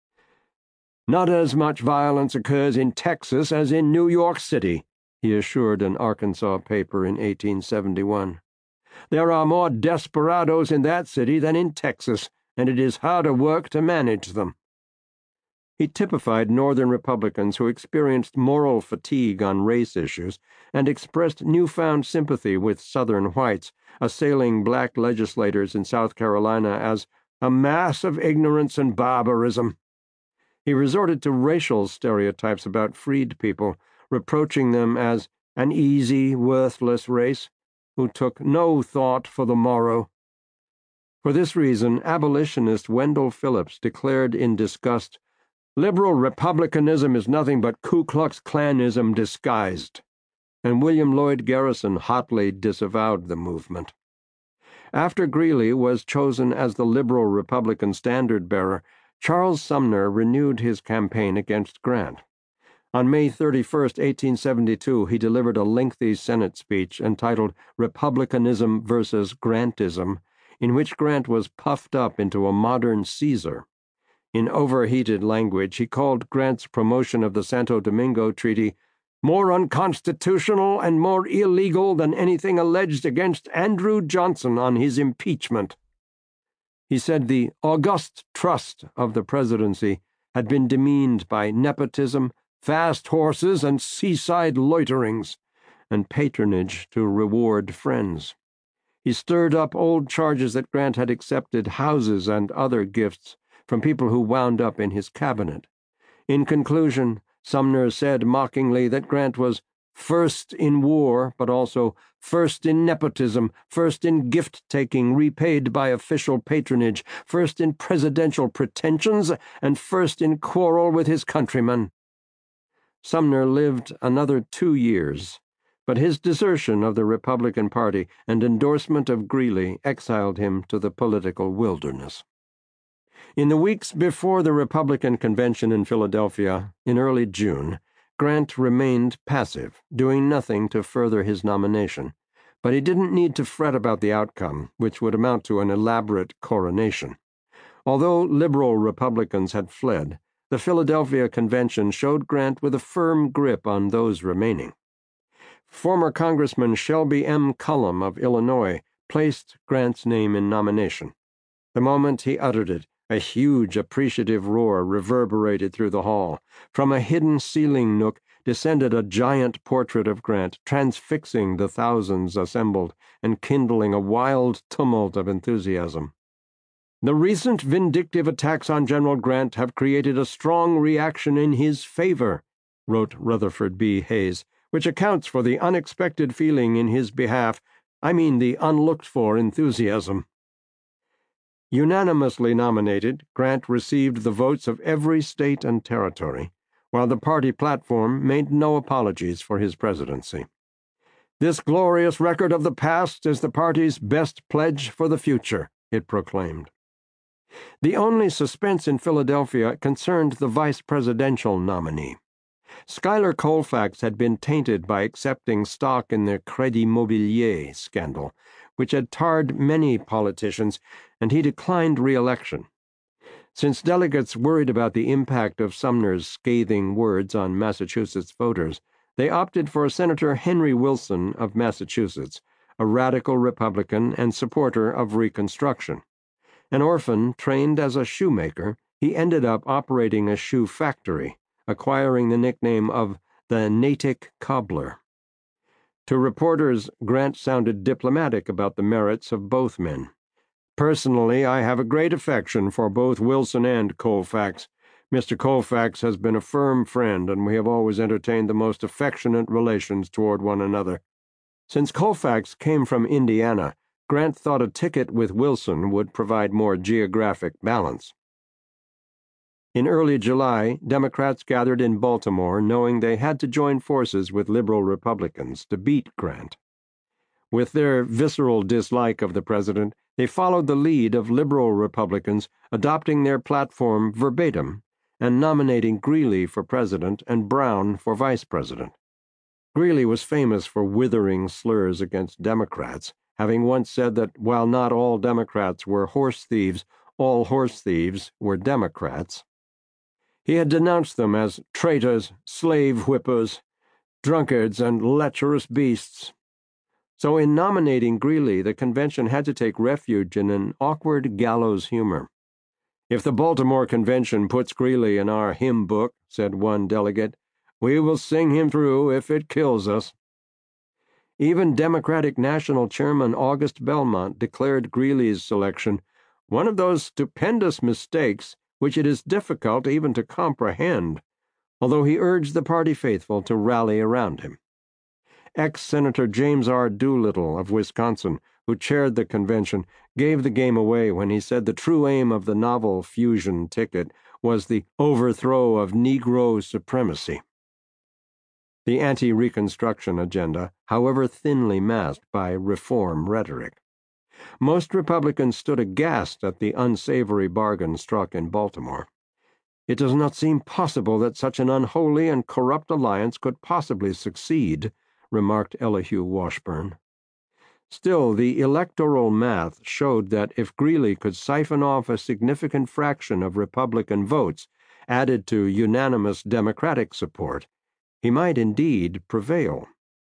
"Not as much violence occurs in Texas as in New York City," he assured an Arkansas paper in 1871. "There are more desperadoes in that city than in Texas, and it is harder work to manage them." He typified Northern Republicans who experienced moral fatigue on race issues and expressed newfound sympathy with Southern whites, assailing black legislators in South Carolina as a mass of ignorance and barbarism. He resorted to racial stereotypes about freed people, reproaching them as an easy, worthless race who took no thought for the morrow. For this reason, abolitionist Wendell Phillips declared in disgust, "Liberal republicanism is nothing but Ku Klux Klanism disguised," and William Lloyd Garrison hotly disavowed the movement. After Greeley was chosen as the liberal Republican standard-bearer, Charles Sumner renewed his campaign against Grant. On May 31, 1872, he delivered a lengthy Senate speech entitled Republicanism versus Grantism, in which Grant was puffed up into a modern Caesar. In overheated language, he called Grant's promotion of the Santo Domingo Treaty more unconstitutional and more illegal than anything alleged against Andrew Johnson on his impeachment. He said the august trust of the presidency had been demeaned by nepotism, fast horses, and seaside loiterings, and patronage to reward friends. He stirred up old charges that Grant had accepted houses and other gifts from people who wound up in his cabinet. In conclusion, Sumner said mockingly that Grant was first in war, but also first in nepotism, first in gift-taking repaid by official patronage, first in presidential pretensions, and first in quarrel with his countrymen. Sumner lived another 2 years, but his desertion of the Republican Party and endorsement of Greeley exiled him to the political wilderness. In the weeks before the Republican convention in Philadelphia, in early June, Grant remained passive, doing nothing to further his nomination, but he didn't need to fret about the outcome, which would amount to an elaborate coronation. Although liberal Republicans had fled, the Philadelphia convention showed Grant with a firm grip on those remaining. Former Congressman Shelby M. Cullom of Illinois placed Grant's name in nomination. The moment he uttered it, a huge, appreciative roar reverberated through the hall. From a hidden ceiling nook descended a giant portrait of Grant, transfixing the thousands assembled and kindling a wild tumult of enthusiasm. "The recent vindictive attacks on General Grant have created a strong reaction in his favor," wrote Rutherford B. Hayes, "which accounts for the unexpected feeling in his behalf, the unlooked-for enthusiasm." Unanimously nominated, Grant received the votes of every state and territory, while the party platform made no apologies for his presidency. "This glorious record of the past is the party's best pledge for the future," it proclaimed. The only suspense in Philadelphia concerned the vice presidential nominee. Schuyler Colfax had been tainted by accepting stock in the Crédit Mobilier scandal, which had tarred many politicians, and he declined re-election. Since delegates worried about the impact of Sumner's scathing words on Massachusetts voters, they opted for Senator Henry Wilson of Massachusetts, a radical Republican and supporter of Reconstruction. An orphan trained as a shoemaker, he ended up operating a shoe factory, acquiring the nickname of the Natick Cobbler. To reporters, Grant sounded diplomatic about the merits of both men. "Personally, I have a great affection for both Wilson and Colfax. Mr. Colfax has been a firm friend, and we have always entertained the most affectionate relations toward one another." Since Colfax came from Indiana, Grant thought a ticket with Wilson would provide more geographic balance. In early July, Democrats gathered in Baltimore, knowing they had to join forces with liberal Republicans to beat Grant. With their visceral dislike of the president, they followed the lead of liberal Republicans, adopting their platform verbatim and nominating Greeley for president and Brown for vice president. Greeley was famous for withering slurs against Democrats, having once said that while not all Democrats were horse thieves, all horse thieves were Democrats. He had denounced them as traitors, slave whippers, drunkards, and lecherous beasts. So in nominating Greeley, the convention had to take refuge in an awkward gallows humor. "If the Baltimore Convention puts Greeley in our hymn book," said one delegate, "we will sing him through if it kills us." Even Democratic National Chairman August Belmont declared Greeley's selection one of those stupendous mistakes which it is difficult even to comprehend, although he urged the party faithful to rally around him. Ex-Senator James R. Doolittle of Wisconsin, who chaired the convention, gave the game away when he said the true aim of the novel fusion ticket was the overthrow of Negro supremacy. The anti-Reconstruction agenda, however thinly masked by reform rhetoric. Most Republicans stood aghast at the unsavory bargain struck in Baltimore. "It does not seem possible that such an unholy and corrupt alliance could possibly succeed," remarked Elihu Washburne. Still, the electoral math showed that if Greeley could siphon off a significant fraction of Republican votes, added to unanimous Democratic support, he might indeed prevail.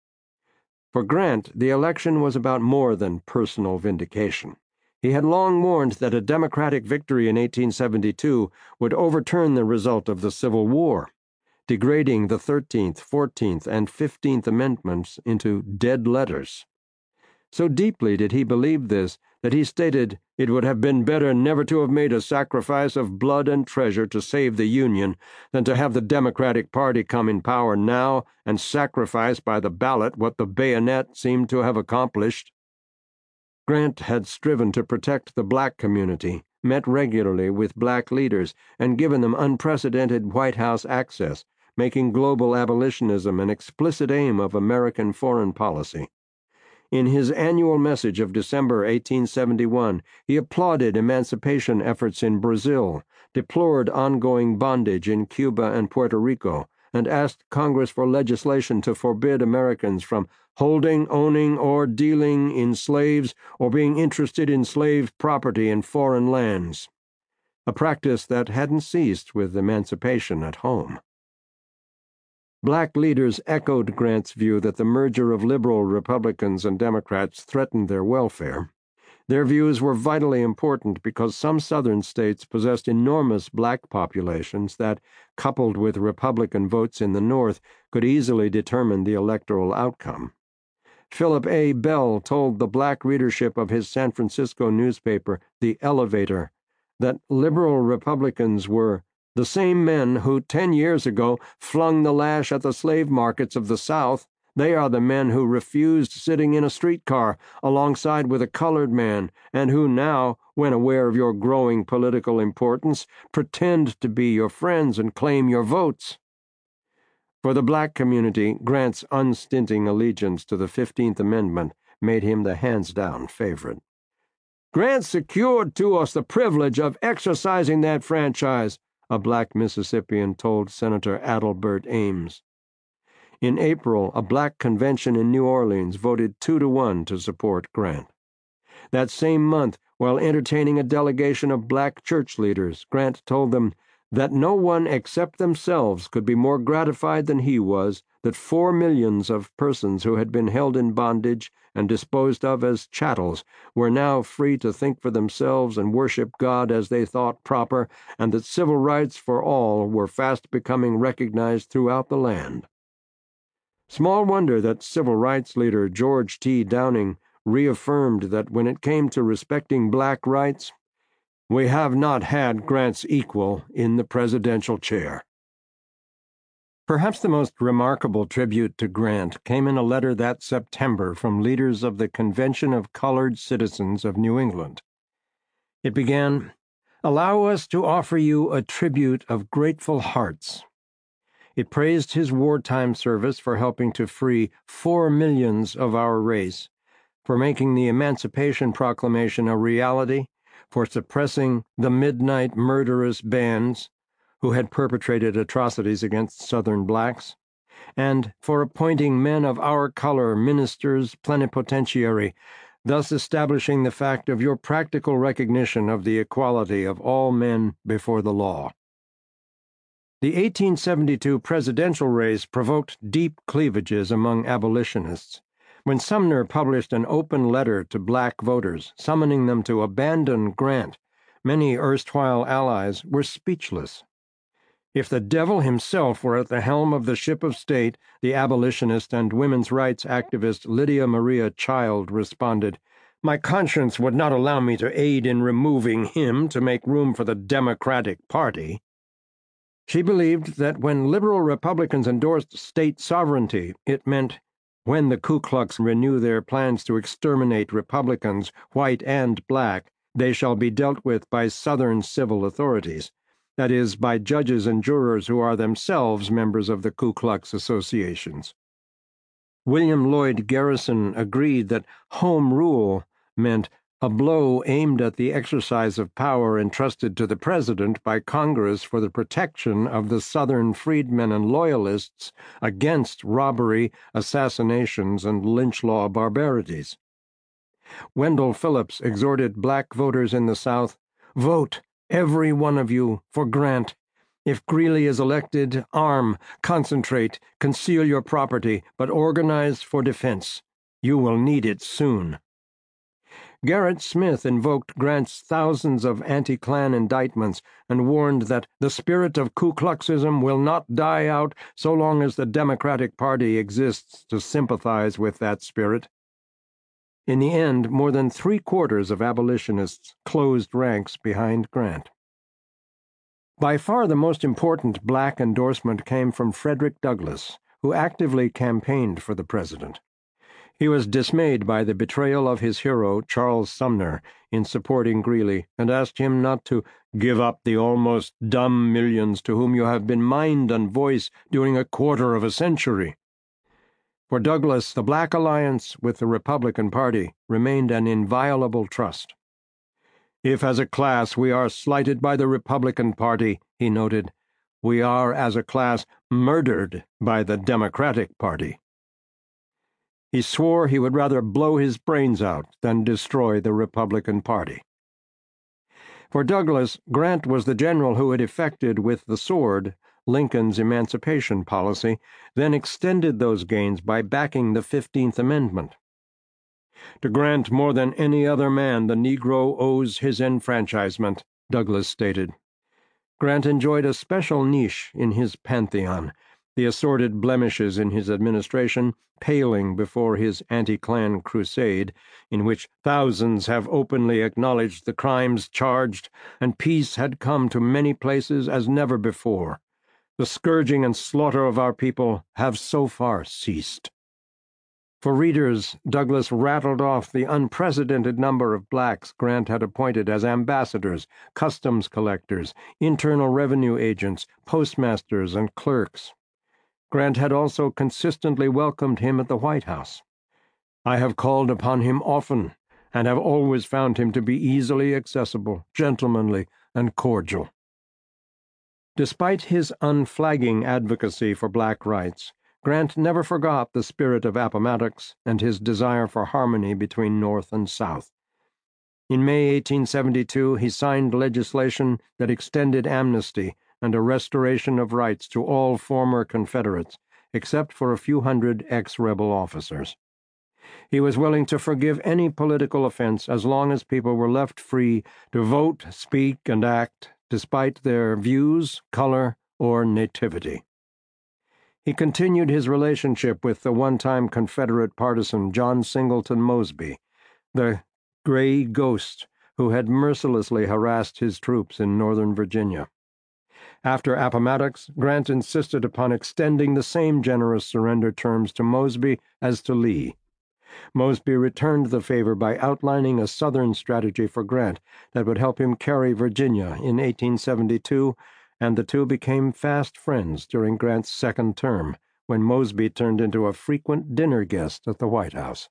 For Grant, the election was about more than personal vindication. He had long warned that a Democratic victory in 1872 would overturn the result of the Civil War. degrading the 13th, 14th, and 15th Amendments into dead letters. So deeply did he believe this that he stated it would have been better never to have made a sacrifice of blood and treasure to save the Union than to have the Democratic Party come in power now and sacrifice by the ballot what the bayonet seemed to have accomplished. Grant had striven to protect the black community, met regularly with black leaders, and given them unprecedented White House access, making global abolitionism an explicit aim of American foreign policy. In his annual message of December 1871, he applauded emancipation efforts in Brazil, deplored ongoing bondage in Cuba and Puerto Rico, and asked Congress for legislation to forbid Americans from holding, owning, or dealing in slaves or being interested in slave property in foreign lands, a practice that hadn't ceased with emancipation at home. Black leaders echoed Grant's view that the merger of liberal Republicans and Democrats threatened their welfare. Their views were vitally important because some Southern states possessed enormous black populations that, coupled with Republican votes in the North, could easily determine the electoral outcome. Philip A. Bell told the black readership of his San Francisco newspaper, The Elevator, that liberal Republicans were the same men who 10 years ago flung the lash at the slave markets of the South. They are the men who refused sitting in a streetcar alongside with a colored man, and who now, when aware of your growing political importance, pretend to be your friends and claim your votes. For the black community, Grant's unstinting allegiance to the 15th Amendment made him the hands-down favorite. "Grant secured to us the privilege of exercising that franchise," a black Mississippian told Senator Adelbert Ames. In April, a black convention in New Orleans voted 2-1 to support Grant. That same month, while entertaining a delegation of black church leaders, Grant told them that no one except themselves could be more gratified than he was that 4 millions of persons who had been held in bondage and disposed of as chattels were now free to think for themselves and worship God as they thought proper, and that civil rights for all were fast becoming recognized throughout the land. Small wonder that civil rights leader George T. Downing reaffirmed that when it came to respecting black rights, "We have not had Grant's equal in the presidential chair." Perhaps the most remarkable tribute to Grant came in a letter that September from leaders of the Convention of Colored Citizens of New England. It began, "Allow us to offer you a tribute of grateful hearts." It praised his wartime service for helping to free 4 millions of our race, for making the Emancipation Proclamation a reality, for suppressing the midnight murderous bands who had perpetrated atrocities against Southern blacks, and for appointing men of our color ministers plenipotentiary, thus establishing the fact of your practical recognition of the equality of all men before the law. The 1872 presidential race provoked deep cleavages among abolitionists. When Sumner published an open letter to black voters summoning them to abandon Grant, many erstwhile allies were speechless. If the devil himself were at the helm of the ship of state, the abolitionist and women's rights activist Lydia Maria Child responded, "My conscience would not allow me to aid in removing him to make room for the Democratic Party." She believed that when liberal Republicans endorsed state sovereignty, it meant, when the Ku Klux renew their plans to exterminate Republicans, white and black, they shall be dealt with by Southern civil authorities. That is, by judges and jurors who are themselves members of the Ku Klux associations. William Lloyd Garrison agreed that home rule meant a blow aimed at the exercise of power entrusted to the president by Congress for the protection of the Southern freedmen and loyalists against robbery, assassinations, and lynch law barbarities. Wendell Phillips exhorted black voters in the South, "Vote, every one of you, for Grant. If Greeley is elected, arm, concentrate, conceal your property, but organize for defense. You will need it soon." Gerrit Smith invoked Grant's thousands of anti-Klan indictments and warned that the spirit of Ku Kluxism will not die out so long as the Democratic Party exists to sympathize with that spirit. In the end, more than three-quarters of abolitionists closed ranks behind Grant. By far the most important black endorsement came from Frederick Douglass, who actively campaigned for the president. He was dismayed by the betrayal of his hero, Charles Sumner, in supporting Greeley, and asked him not to give up the almost dumb millions to whom you have been mind and voice during a quarter of a century. For Douglass, the Black alliance with the Republican Party remained an inviolable trust. If as a class we are slighted by the Republican Party, he noted, we are as a class murdered by the Democratic Party. He swore he would rather blow his brains out than destroy the Republican Party. For Douglass, Grant was the general who had effected with the sword Lincoln's emancipation policy, then extended those gains by backing the 15th Amendment. To Grant more than any other man the Negro owes his enfranchisement, Douglass stated. Grant enjoyed a special niche in his pantheon, the assorted blemishes in his administration paling before his anti-Klan crusade, in which thousands have openly acknowledged the crimes charged, and peace had come to many places as never before. The scourging and slaughter of our people have so far ceased. For readers, Douglass rattled off the unprecedented number of blacks Grant had appointed as ambassadors, customs collectors, internal revenue agents, postmasters, and clerks. Grant had also consistently welcomed him at the White House. I have called upon him often, and have always found him to be easily accessible, gentlemanly, and cordial. Despite his unflagging advocacy for black rights, Grant never forgot the spirit of Appomattox and his desire for harmony between North and South. In May 1872, he signed legislation that extended amnesty and a restoration of rights to all former Confederates, except for a few hundred ex-rebel officers. He was willing to forgive any political offense as long as people were left free to vote, speak, and act, despite their views, color, or nativity. He continued his relationship with the one-time Confederate partisan John Singleton Mosby, the gray ghost who had mercilessly harassed his troops in Northern Virginia. After Appomattox, Grant insisted upon extending the same generous surrender terms to Mosby as to Lee. Mosby returned the favor by outlining a Southern strategy for Grant that would help him carry Virginia in 1872, and the two became fast friends during Grant's second term, when Mosby turned into a frequent dinner guest at the White House.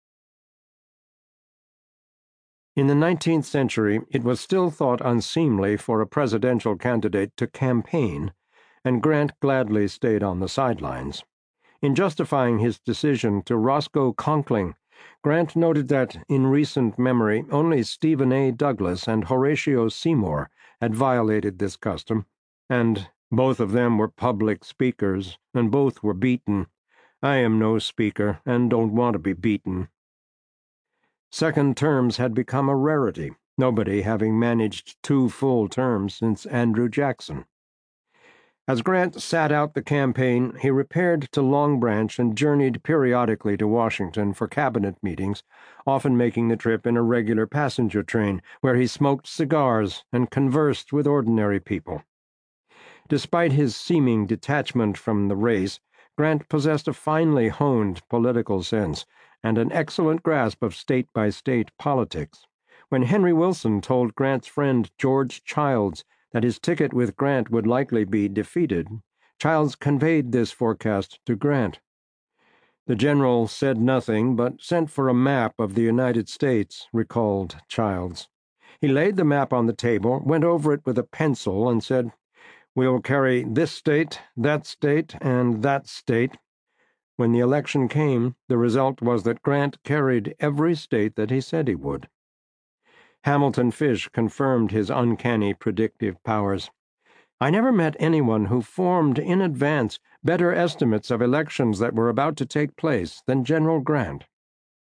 In the 19th century, it was still thought unseemly for a presidential candidate to campaign, and Grant gladly stayed on the sidelines. In justifying his decision to Roscoe Conkling, Grant noted that, in recent memory, only Stephen A. Douglas and Horatio Seymour had violated this custom, and both of them were public speakers, and both were beaten. I am no speaker, and don't want to be beaten. Second terms had become a rarity, nobody having managed 2 full terms since Andrew Jackson. As Grant sat out the campaign, he repaired to Long Branch and journeyed periodically to Washington for cabinet meetings, often making the trip in a regular passenger train, where he smoked cigars and conversed with ordinary people. Despite his seeming detachment from the race, Grant possessed a finely honed political sense and an excellent grasp of state-by-state politics. When Henry Wilson told Grant's friend George Childs that his ticket with Grant would likely be defeated, Childs conveyed this forecast to Grant. The general said nothing, but sent for a map of the United States, recalled Childs. He laid the map on the table, went over it with a pencil, and said, "We'll carry this state, and that state." When the election came, the result was that Grant carried every state that he said he would. Hamilton Fish confirmed his uncanny predictive powers. "I never met anyone who formed in advance better estimates of elections that were about to take place than General Grant."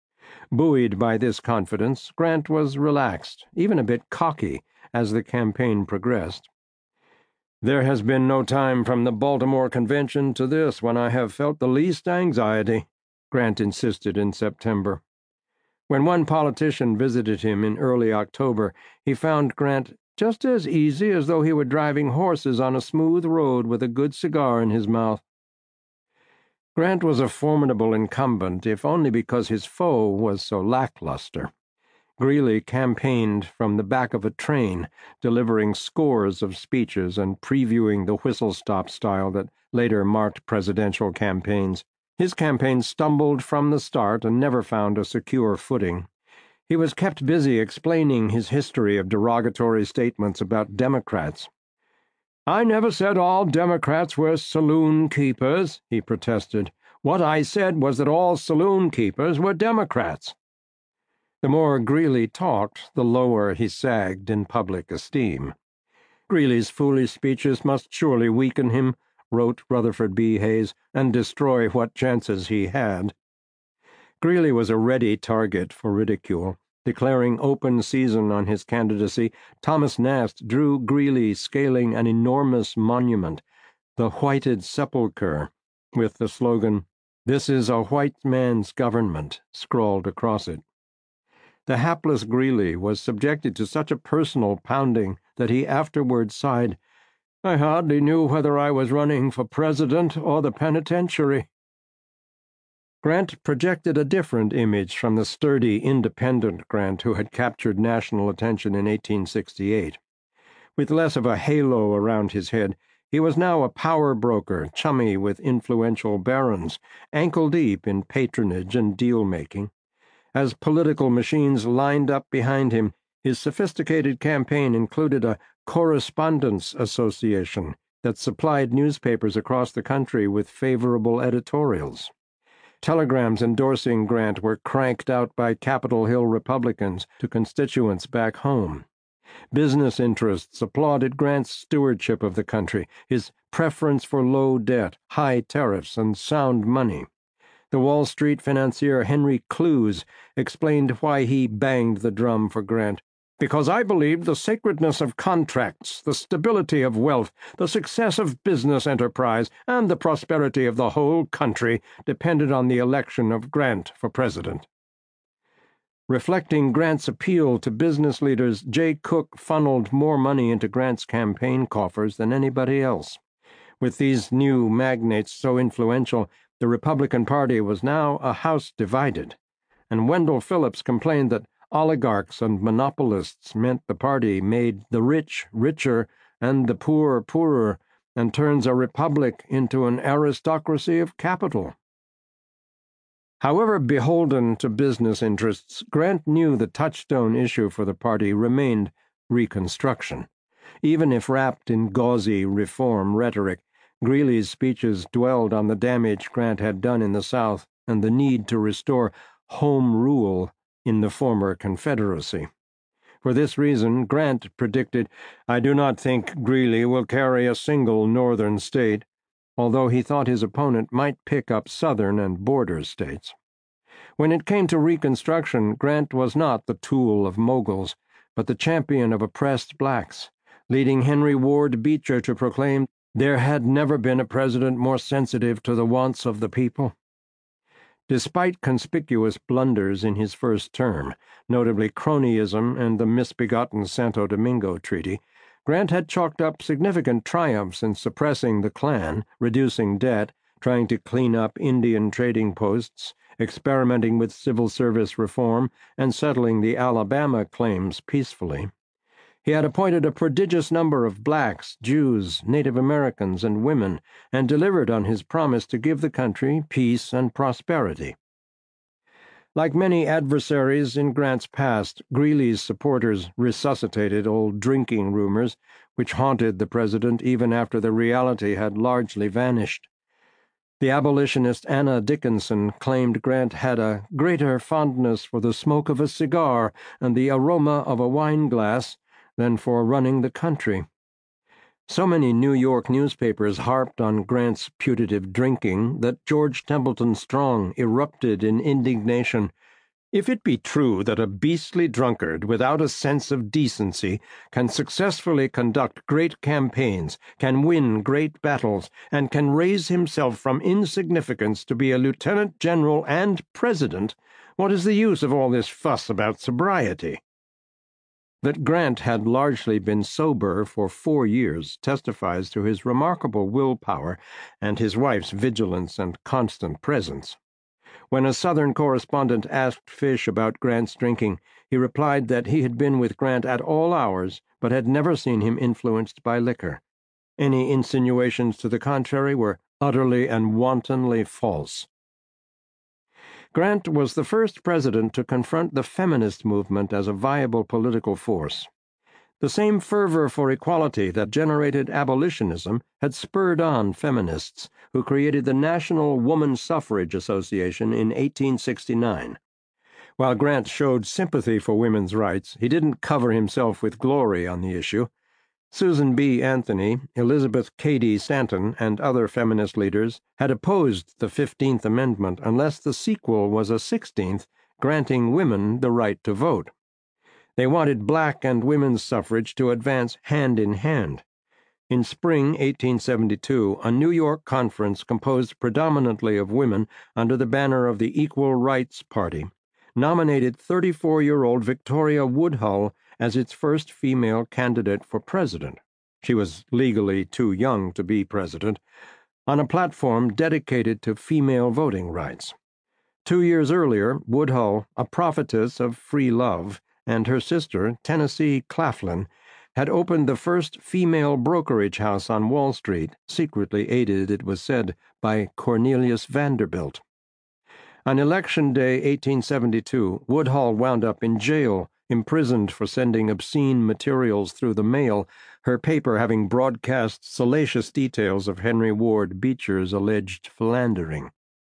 Buoyed by this confidence, Grant was relaxed, even a bit cocky, as the campaign progressed. "There has been no time from the Baltimore Convention to this when I have felt the least anxiety," Grant insisted in September. When one politician visited him in early October, he found Grant just as easy as though he were driving horses on a smooth road with a good cigar in his mouth. Grant was a formidable incumbent, if only because his foe was so lackluster. Greeley campaigned from the back of a train, delivering scores of speeches and previewing the whistle-stop style that later marked presidential campaigns. His campaign stumbled from the start and never found a secure footing. He was kept busy explaining his history of derogatory statements about Democrats. "I never said all Democrats were saloon keepers," he protested. "What I said was that all saloon keepers were Democrats." The more Greeley talked, the lower he sagged in public esteem. "Greeley's foolish speeches must surely weaken him," wrote Rutherford B. Hayes, "and destroy what chances he had." Greeley was a ready target for ridicule. Declaring open season on his candidacy, Thomas Nast drew Greeley scaling an enormous monument, the Whited Sepulchre, with the slogan, "This is a white man's government," scrawled across it. The hapless Greeley was subjected to such a personal pounding that he afterward sighed, "I hardly knew whether I was running for president or the penitentiary." Grant projected a different image from the sturdy, independent Grant who had captured national attention in 1868. With less of a halo around his head, he was now a power broker, chummy with influential barons, ankle-deep in patronage and deal-making. As political machines lined up behind him, his sophisticated campaign included a correspondence association that supplied newspapers across the country with favorable editorials. Telegrams endorsing Grant were cranked out by Capitol Hill Republicans to constituents back home. Business interests applauded Grant's stewardship of the country, his preference for low debt, high tariffs, and sound money. The Wall Street financier Henry Clews explained why he banged the drum for Grant. "Because I believed the sacredness of contracts, the stability of wealth, the success of business enterprise, and the prosperity of the whole country depended on the election of Grant for president." Reflecting Grant's appeal to business leaders, Jay Cooke funneled more money into Grant's campaign coffers than anybody else. With these new magnates so influential, the Republican Party was now a house divided, and Wendell Phillips complained that oligarchs and monopolists meant the party made the rich richer and the poor poorer, and turns a republic into an aristocracy of capital. However beholden to business interests, Grant knew the touchstone issue for the party remained Reconstruction. Even if wrapped in gauzy reform rhetoric, Greeley's speeches dwelled on the damage Grant had done in the South and the need to restore home rule in the former Confederacy. For this reason, Grant predicted, "I do not think Greeley will carry a single northern state," although he thought his opponent might pick up southern and border states. When it came to Reconstruction, Grant was not the tool of moguls, but the champion of oppressed blacks, leading Henry Ward Beecher to proclaim, "There had never been a president more sensitive to the wants of the people." Despite conspicuous blunders in his first term, notably cronyism and the misbegotten Santo Domingo Treaty, Grant had chalked up significant triumphs in suppressing the Klan, reducing debt, trying to clean up Indian trading posts, experimenting with civil service reform, and settling the Alabama claims peacefully. He had appointed a prodigious number of blacks, Jews, Native Americans, and women, and delivered on his promise to give the country peace and prosperity. Like many adversaries in Grant's past, Greeley's supporters resuscitated old drinking rumors, which haunted the president even after the reality had largely vanished. The abolitionist Anna Dickinson claimed Grant had a greater fondness for the smoke of a cigar and the aroma of a wine glass than for running the country. So many New York newspapers harped on Grant's putative drinking that George Templeton Strong erupted in indignation. If it be true that a beastly drunkard without a sense of decency can successfully conduct great campaigns, can win great battles, and can raise himself from insignificance to be a lieutenant general and president, what is the use of all this fuss about sobriety? That Grant had largely been sober for 4 years testifies to his remarkable willpower and his wife's vigilance and constant presence. When a Southern correspondent asked Fish about Grant's drinking, he replied that he had been with Grant at all hours, but had never seen him influenced by liquor. Any insinuations to the contrary were utterly and wantonly false. Grant was the first president to confront the feminist movement as a viable political force. The same fervor for equality that generated abolitionism had spurred on feminists, who created the National Woman Suffrage Association in 1869. While Grant showed sympathy for women's rights, he didn't cover himself with glory on the issue. Susan B. Anthony, Elizabeth Cady Stanton, and other feminist leaders had opposed the 15th Amendment unless the sequel was a 16th, granting women the right to vote. They wanted black and women's suffrage to advance hand in hand. In spring 1872, a New York conference composed predominantly of women under the banner of the Equal Rights Party nominated 34-year-old Victoria Woodhull as its first female candidate for president. She was legally too young to be president, on a platform dedicated to female voting rights. 2 years earlier, Woodhull, a prophetess of free love, and her sister, Tennessee Claflin, had opened the first female brokerage house on Wall Street, secretly aided, it was said, by Cornelius Vanderbilt. On Election Day 1872, Woodhull wound up in jail, imprisoned for sending obscene materials through the mail, her paper having broadcast salacious details of Henry Ward Beecher's alleged philandering.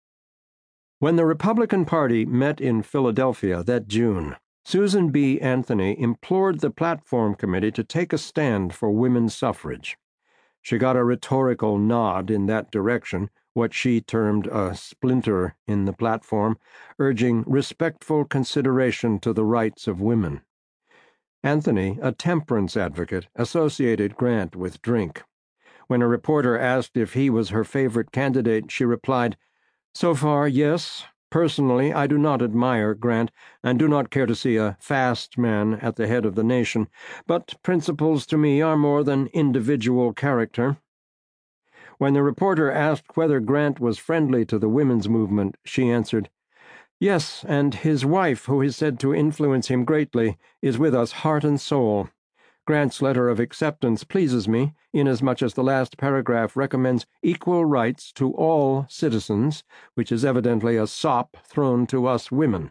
When the Republican Party met in Philadelphia that June, Susan B. Anthony implored the platform committee to take a stand for women's suffrage. She got a rhetorical nod in that direction, what she termed a splinter in the platform, urging respectful consideration to the rights of women. Anthony, a temperance advocate, associated Grant with drink. When a reporter asked if he was her favorite candidate, she replied, "So far, yes. Personally, I do not admire Grant, and do not care to see a fast man at the head of the nation, but principles to me are more than individual character." When the reporter asked whether Grant was friendly to the women's movement, she answered, "Yes, and his wife, who is said to influence him greatly, is with us heart and soul. Grant's letter of acceptance pleases me, inasmuch as the last paragraph recommends equal rights to all citizens, which is evidently a sop thrown to us women."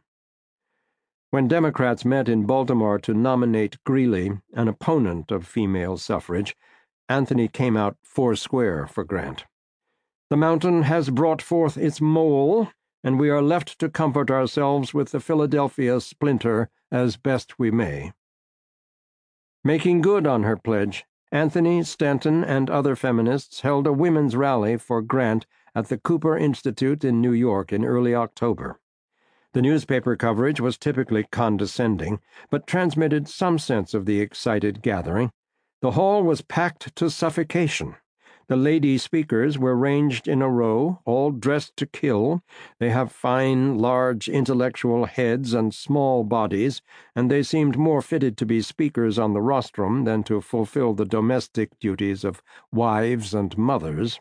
When Democrats met in Baltimore to nominate Greeley, an opponent of female suffrage, Anthony came out foursquare for Grant. "The mountain has brought forth its mole, and we are left to comfort ourselves with the Philadelphia splinter as best we may." Making good on her pledge, Anthony, Stanton, and other feminists held a women's rally for Grant at the Cooper Institute in New York in early October. The newspaper coverage was typically condescending, but transmitted some sense of the excited gathering. The hall was packed to suffocation. The lady speakers were ranged in a row, all dressed to kill. They have fine, large, intellectual heads and small bodies, and they seemed more fitted to be speakers on the rostrum than to fulfill the domestic duties of wives and mothers.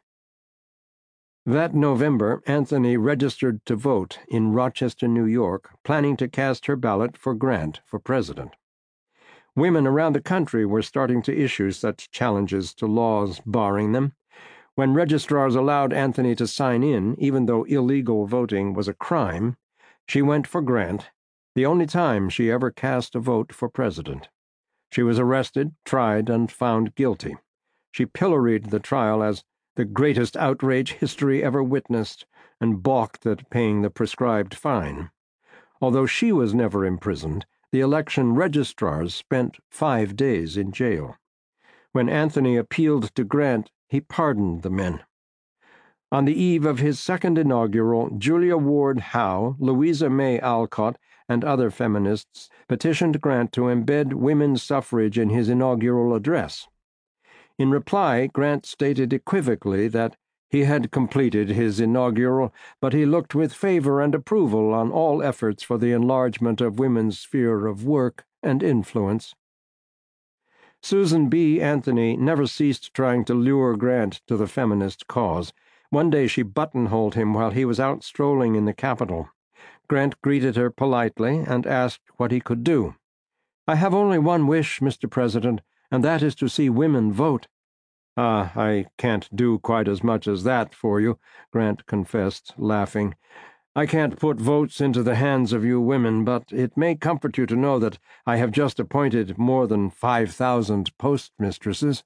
That November, Anthony registered to vote in Rochester, New York, planning to cast her ballot for Grant for president. Women around the country were starting to issue such challenges to laws barring them. When registrars allowed Anthony to sign in, even though illegal voting was a crime, she went for Grant, the only time she ever cast a vote for president. She was arrested, tried, and found guilty. She pilloried the trial as the greatest outrage history ever witnessed, and balked at paying the prescribed fine. Although she was never imprisoned, the election registrars spent 5 days in jail. When Anthony appealed to Grant, he pardoned the men. On the eve of his second inaugural, Julia Ward Howe, Louisa May Alcott, and other feminists petitioned Grant to embed women's suffrage in his inaugural address. In reply, Grant stated equivocally that he had completed his inaugural, but he looked with favor and approval on all efforts for the enlargement of women's sphere of work and influence. Susan B. Anthony never ceased trying to lure Grant to the feminist cause. One day she buttonholed him while he was out strolling in the Capitol. Grant greeted her politely and asked what he could do. "I have only one wish, Mr. President, and that is to see women vote." I can't do quite as much as that for you," Grant confessed, laughing. "I can't put votes into the hands of you women, but it may comfort you to know that I have just appointed more than 5,000 postmistresses."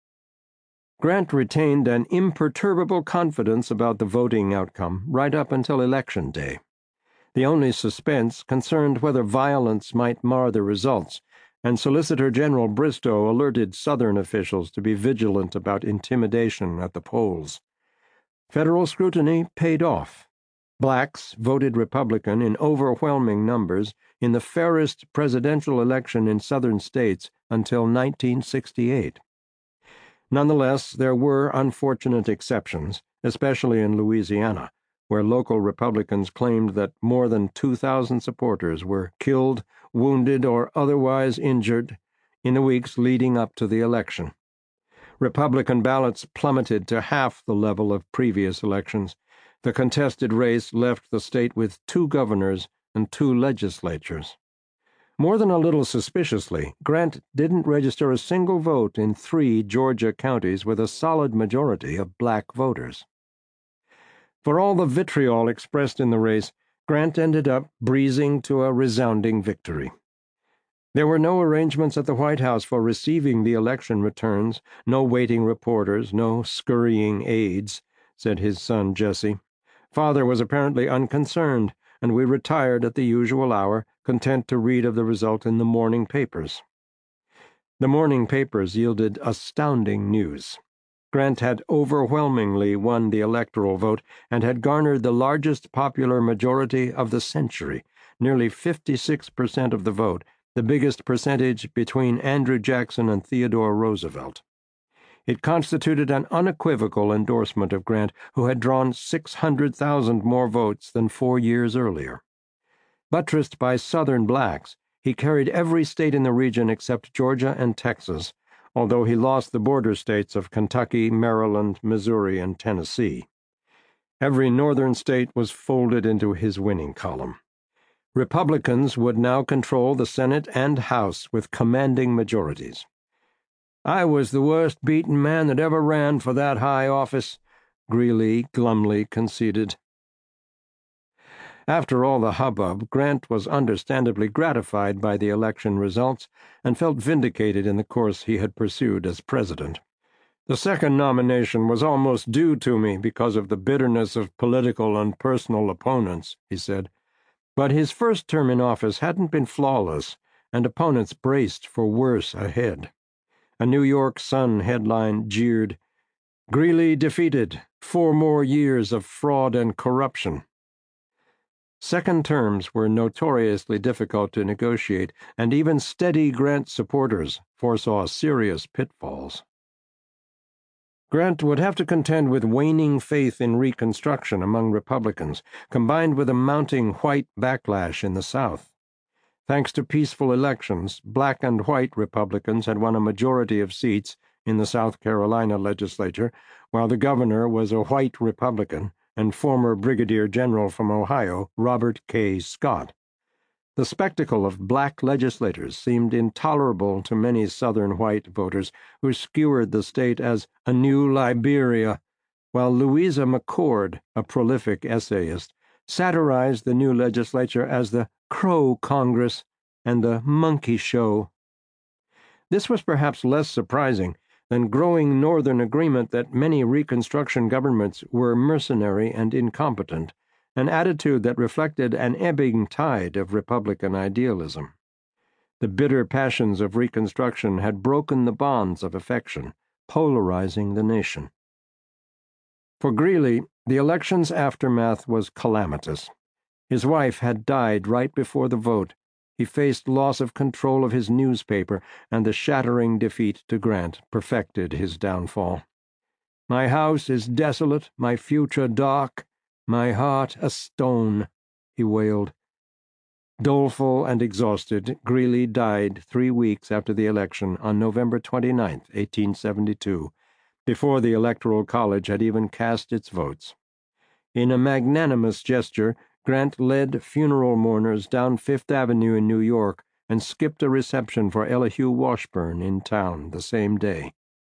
Grant retained an imperturbable confidence about the voting outcome right up until Election Day. The only suspense concerned whether violence might mar the results, and Solicitor General Bristow alerted Southern officials to be vigilant about intimidation at the polls. Federal scrutiny paid off. Blacks voted Republican in overwhelming numbers in the fairest presidential election in Southern states until 1968. Nonetheless, there were unfortunate exceptions, especially in Louisiana, where local Republicans claimed that more than 2,000 supporters were killed, wounded, or otherwise injured in the weeks leading up to the election. Republican ballots plummeted to half the level of previous elections. The contested race left the state with 2 governors and 2 legislatures. More than a little suspiciously, Grant didn't register a single vote in 3 Georgia counties with a solid majority of black voters. For all the vitriol expressed in the race, Grant ended up breezing to a resounding victory. There were no arrangements at the White House for receiving the election returns, no waiting reporters, no scurrying aides, said his son Jesse. Father was apparently unconcerned, and we retired at the usual hour, content to read of the result in the morning papers. The morning papers yielded astounding news. Grant had overwhelmingly won the electoral vote and had garnered the largest popular majority of the century, nearly 56% of the vote, the biggest percentage between Andrew Jackson and Theodore Roosevelt. It constituted an unequivocal endorsement of Grant, who had drawn 600,000 more votes than 4 years earlier. Buttressed by Southern blacks, he carried every state in the region except Georgia and Texas, although he lost the border states of Kentucky, Maryland, Missouri, and Tennessee. Every northern state was folded into his winning column. Republicans would now control the Senate and House with commanding majorities. "I was the worst beaten man that ever ran for that high office," Greeley glumly conceded. After all the hubbub, Grant was understandably gratified by the election results and felt vindicated in the course he had pursued as president. "The second nomination was almost due to me because of the bitterness of political and personal opponents," he said. But his first term in office hadn't been flawless, and opponents braced for worse ahead. A New York Sun headline jeered, "Greeley defeated, 4 more years of fraud and corruption." Second terms were notoriously difficult to negotiate, and even steady Grant supporters foresaw serious pitfalls. Grant would have to contend with waning faith in Reconstruction among Republicans, combined with a mounting white backlash in the South. Thanks to peaceful elections, black and white Republicans had won a majority of seats in the South Carolina legislature, while the governor was a white Republican and former Brigadier General from Ohio, Robert K. Scott. The spectacle of black legislators seemed intolerable to many Southern white voters who skewered the state as a new Liberia, while Louisa McCord, a prolific essayist, satirized the new legislature as the Crow Congress and the Monkey Show. This was perhaps less surprising than growing Northern agreement that many Reconstruction governments were mercenary and incompetent, an attitude that reflected an ebbing tide of Republican idealism. The bitter passions of Reconstruction had broken the bonds of affection, polarizing the nation. For Greeley, the election's aftermath was calamitous. His wife had died right before the vote. He faced loss of control of his newspaper, and the shattering defeat to Grant perfected his downfall. "My house is desolate, my future dark, my heart a stone," he wailed. Doleful and exhausted, Greeley died 3 weeks after the election on November 29, 1872, before the Electoral College had even cast its votes. In a magnanimous gesture, Grant led funeral mourners down Fifth Avenue in New York and skipped a reception for Elihu Washburne in town the same day.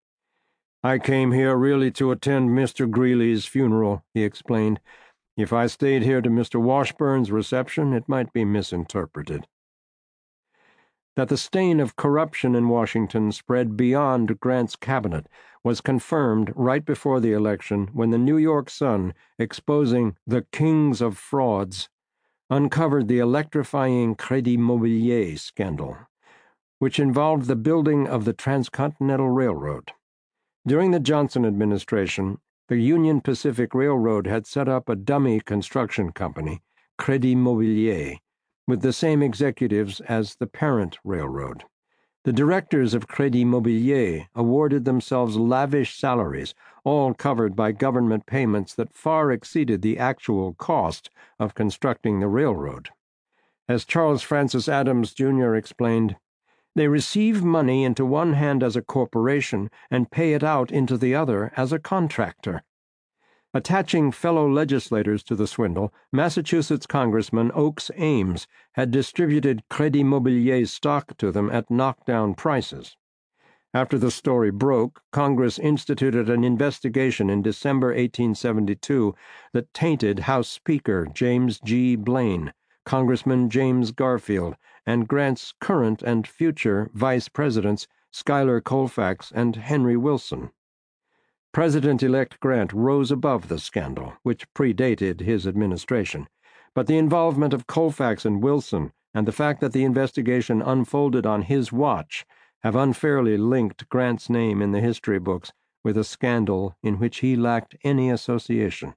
"I came here really to attend Mr. Greeley's funeral," he explained. "If I stayed here to Mr. Washburne's reception, it might be misinterpreted." That the stain of corruption in Washington spread beyond Grant's cabinet was confirmed right before the election when the New York Sun, exposing the kings of frauds, uncovered the electrifying Crédit Mobilier scandal, which involved the building of the Transcontinental Railroad. During the Johnson administration, the Union Pacific Railroad had set up a dummy construction company, Crédit Mobilier, with the same executives as the parent railroad. The directors of Crédit Mobilier awarded themselves lavish salaries, all covered by government payments that far exceeded the actual cost of constructing the railroad. As Charles Francis Adams, Jr. explained, "They receive money into one hand as a corporation and pay it out into the other as a contractor." Attaching fellow legislators to the swindle, Massachusetts Congressman Oakes Ames had distributed Crédit Mobilier's stock to them at knockdown prices. After the story broke, Congress instituted an investigation in December 1872 that tainted House Speaker James G. Blaine, Congressman James Garfield, and Grant's current and future vice presidents Schuyler Colfax and Henry Wilson. President-elect Grant rose above the scandal, which predated his administration, but the involvement of Colfax and Wilson and the fact that the investigation unfolded on his watch have unfairly linked Grant's name in the history books with a scandal in which he lacked any association.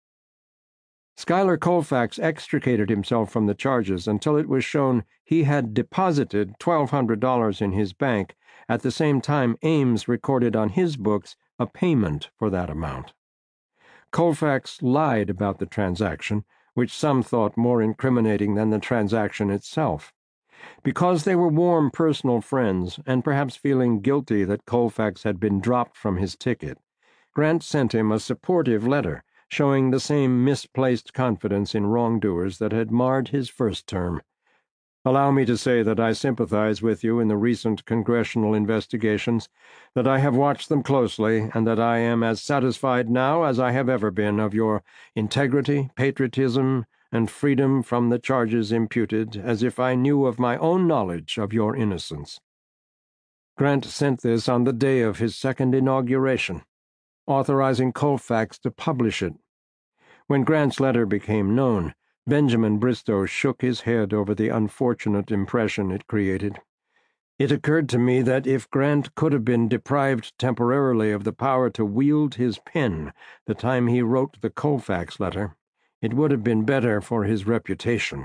Schuyler Colfax extricated himself from the charges until it was shown he had deposited $1,200 in his bank at the same time Ames recorded on his books a payment for that amount. Colfax lied about the transaction, which some thought more incriminating than the transaction itself. Because they were warm personal friends, and perhaps feeling guilty that Colfax had been dropped from his ticket, Grant sent him a supportive letter showing the same misplaced confidence in wrongdoers that had marred his first term. "Allow me to say that I sympathize with you in the recent congressional investigations, that I have watched them closely, and that I am as satisfied now as I have ever been of your integrity, patriotism, and freedom from the charges imputed as if I knew of my own knowledge of your innocence." Grant sent this on the day of his second inauguration, authorizing Colfax to publish it. When Grant's letter became known, Benjamin Bristow shook his head over the unfortunate impression it created. "It occurred to me that if Grant could have been deprived temporarily of the power to wield his pen the time he wrote the Colfax letter, it would have been better for his reputation."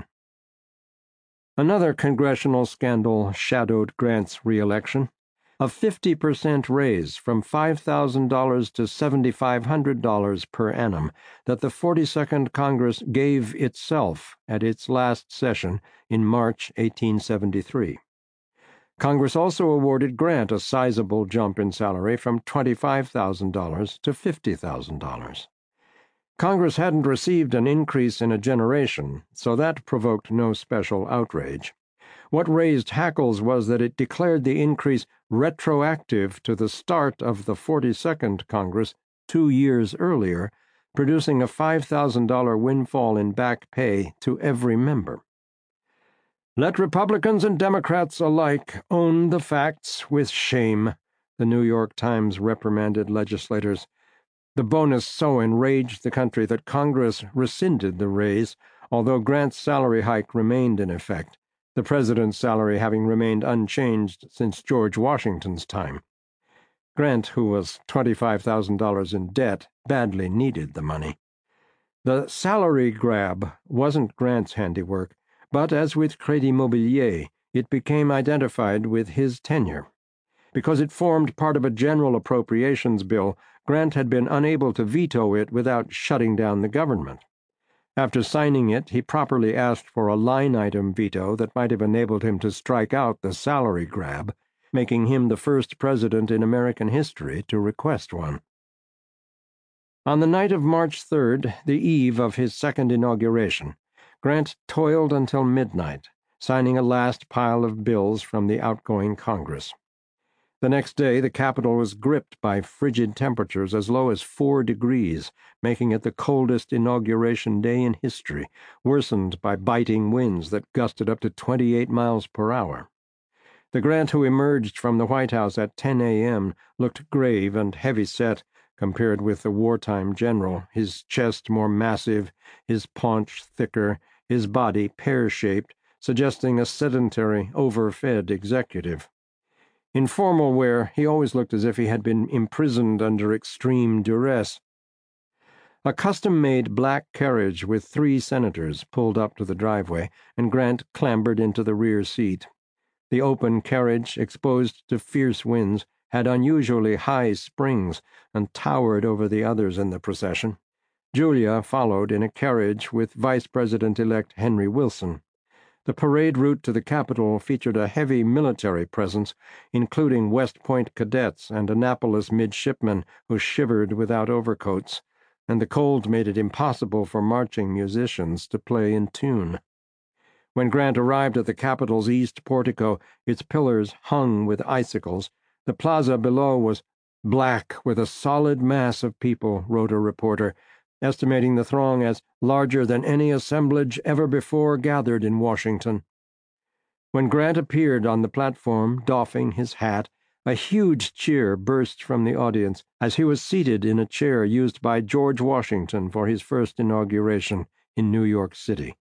Another congressional scandal shadowed Grant's re-election. A 50% raise from $5,000 to $7,500 per annum that the 42nd Congress gave itself at its last session in March 1873. Congress also awarded Grant a sizable jump in salary from $25,000 to $50,000. Congress hadn't received an increase in a generation, so that provoked no special outrage. What raised hackles was that it declared the increase retroactive to the start of the 42nd Congress 2 years earlier, producing a $5,000 windfall in back pay to every member. "Let Republicans and Democrats alike own the facts with shame," the New York Times reprimanded legislators. The bonus so enraged the country that Congress rescinded the raise, although Grant's salary hike remained in effect, the president's salary having remained unchanged since George Washington's time. Grant, who was $25,000 in debt, badly needed the money. The salary grab wasn't Grant's handiwork, but as with Crédit Mobilier, it became identified with his tenure. Because it formed part of a general appropriations bill, Grant had been unable to veto it without shutting down the government. After signing it, he properly asked for a line-item veto that might have enabled him to strike out the salary grab, making him the first president in American history to request one. On the night of March 3rd, the eve of his second inauguration, Grant toiled until midnight, signing a last pile of bills from the outgoing Congress. The next day, the Capitol was gripped by frigid temperatures as low as 4 degrees, making it the coldest inauguration day in history, worsened by biting winds that gusted up to 28 miles per hour. The Grant who emerged from the White House at 10 a.m. looked grave and heavy-set compared with the wartime general, his chest more massive, his paunch thicker, his body pear-shaped, suggesting a sedentary, overfed executive. In formal wear, he always looked as if he had been imprisoned under extreme duress. A custom-made black carriage with 3 senators pulled up to the driveway, and Grant clambered into the rear seat. The open carriage, exposed to fierce winds, had unusually high springs and towered over the others in the procession. Julia followed in a carriage with Vice President-elect Henry Wilson. The parade route to the Capitol featured a heavy military presence, including West Point cadets and Annapolis midshipmen who shivered without overcoats, and the cold made it impossible for marching musicians to play in tune. When Grant arrived at the Capitol's east portico, its pillars hung with icicles. The plaza below was black with a solid mass of people, wrote a reporter, estimating the throng as larger than any assemblage ever before gathered in Washington. When Grant appeared on the platform, doffing his hat, a huge cheer burst from the audience as he was seated in a chair used by George Washington for his first inauguration in New York City.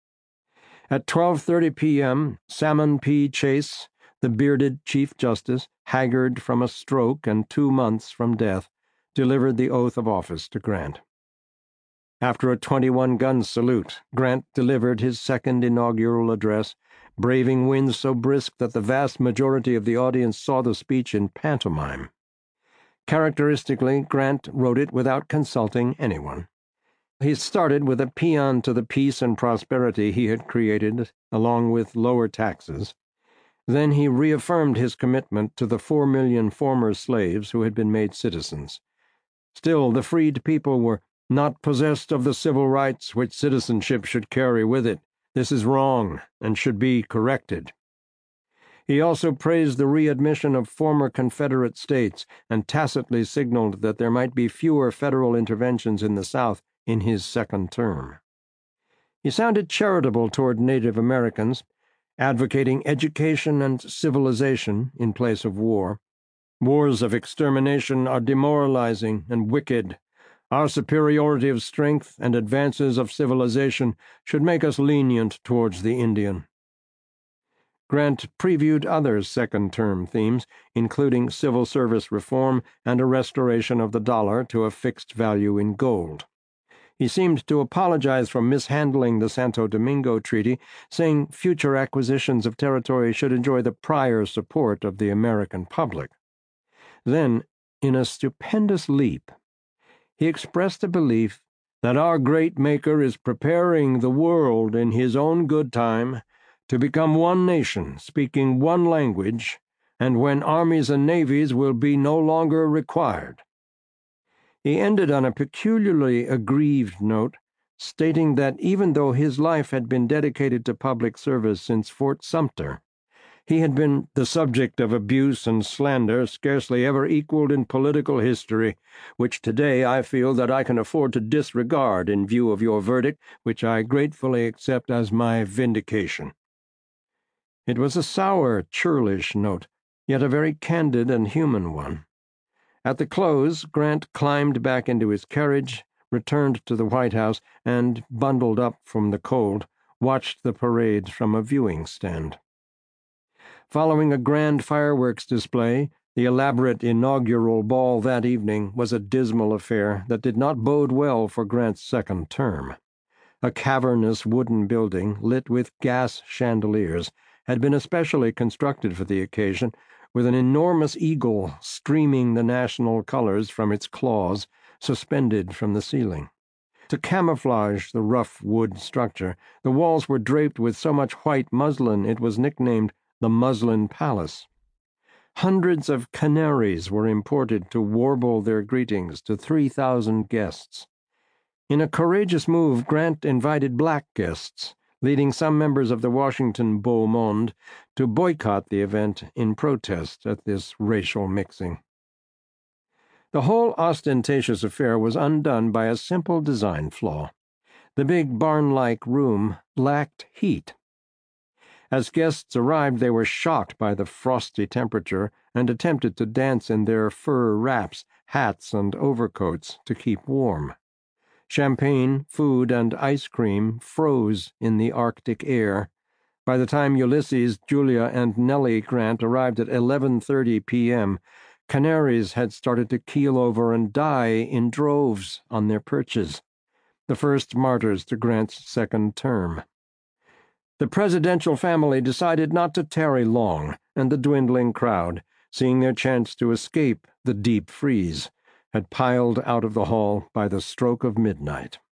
At 12:30 p.m., Salmon P. Chase, the bearded Chief Justice, haggard from a stroke and 2 months from death, delivered the oath of office to Grant. After a 21-gun salute, Grant delivered his second inaugural address, braving winds so brisk that the vast majority of the audience saw the speech in pantomime. Characteristically, Grant wrote it without consulting anyone. He started with a paean to the peace and prosperity he had created, along with lower taxes. Then he reaffirmed his commitment to the 4 million former slaves who had been made citizens. Still, the freed people were not possessed of the civil rights which citizenship should carry with it. This is wrong and should be corrected. He also praised the readmission of former Confederate states and tacitly signaled that there might be fewer federal interventions in the South in his second term. He sounded charitable toward Native Americans, advocating education and civilization in place of war. Wars of extermination are demoralizing and wicked. Our superiority of strength and advances of civilization should make us lenient towards the Indian. Grant previewed other second-term themes, including civil service reform and a restoration of the dollar to a fixed value in gold. He seemed to apologize for mishandling the Santo Domingo Treaty, saying future acquisitions of territory should enjoy the prior support of the American public. Then, in a stupendous leap, he expressed a belief that our great Maker is preparing the world in his own good time to become one nation, speaking one language, and when armies and navies will be no longer required. He ended on a peculiarly aggrieved note, stating that even though his life had been dedicated to public service since Fort Sumter, he had been the subject of abuse and slander scarcely ever equaled in political history, which today I feel that I can afford to disregard in view of your verdict, which I gratefully accept as my vindication. It was a sour, churlish note, yet a very candid and human one. At the close, Grant climbed back into his carriage, returned to the White House, and, bundled up from the cold, watched the parade from a viewing stand. Following a grand fireworks display, The elaborate inaugural ball that evening was a dismal affair that did not bode well for Grant's second term. A cavernous wooden building, lit with gas chandeliers, had been especially constructed for the occasion, with an enormous eagle streaming the national colors from its claws, suspended from the ceiling. To camouflage the rough wood structure, the walls were draped with so much white muslin it was nicknamed the Muslin Palace. Hundreds of canaries were imported to warble their greetings to 3,000 guests. In a courageous move, Grant invited black guests, leading some members of the Washington beau monde to boycott the event in protest at this racial mixing. The whole ostentatious affair was undone by a simple design flaw. The big barn-like room lacked heat. As guests arrived, they were shocked by the frosty temperature and attempted to dance in their fur wraps, hats, and overcoats to keep warm. Champagne, food, and ice cream froze in the Arctic air. By the time Ulysses, Julia, and Nellie Grant arrived at 11:30 p.m., canaries had started to keel over and die in droves on their perches, the first martyrs to Grant's second term. The presidential family decided not to tarry long, and the dwindling crowd, seeing their chance to escape the deep freeze, had piled out of the hall by the stroke of midnight.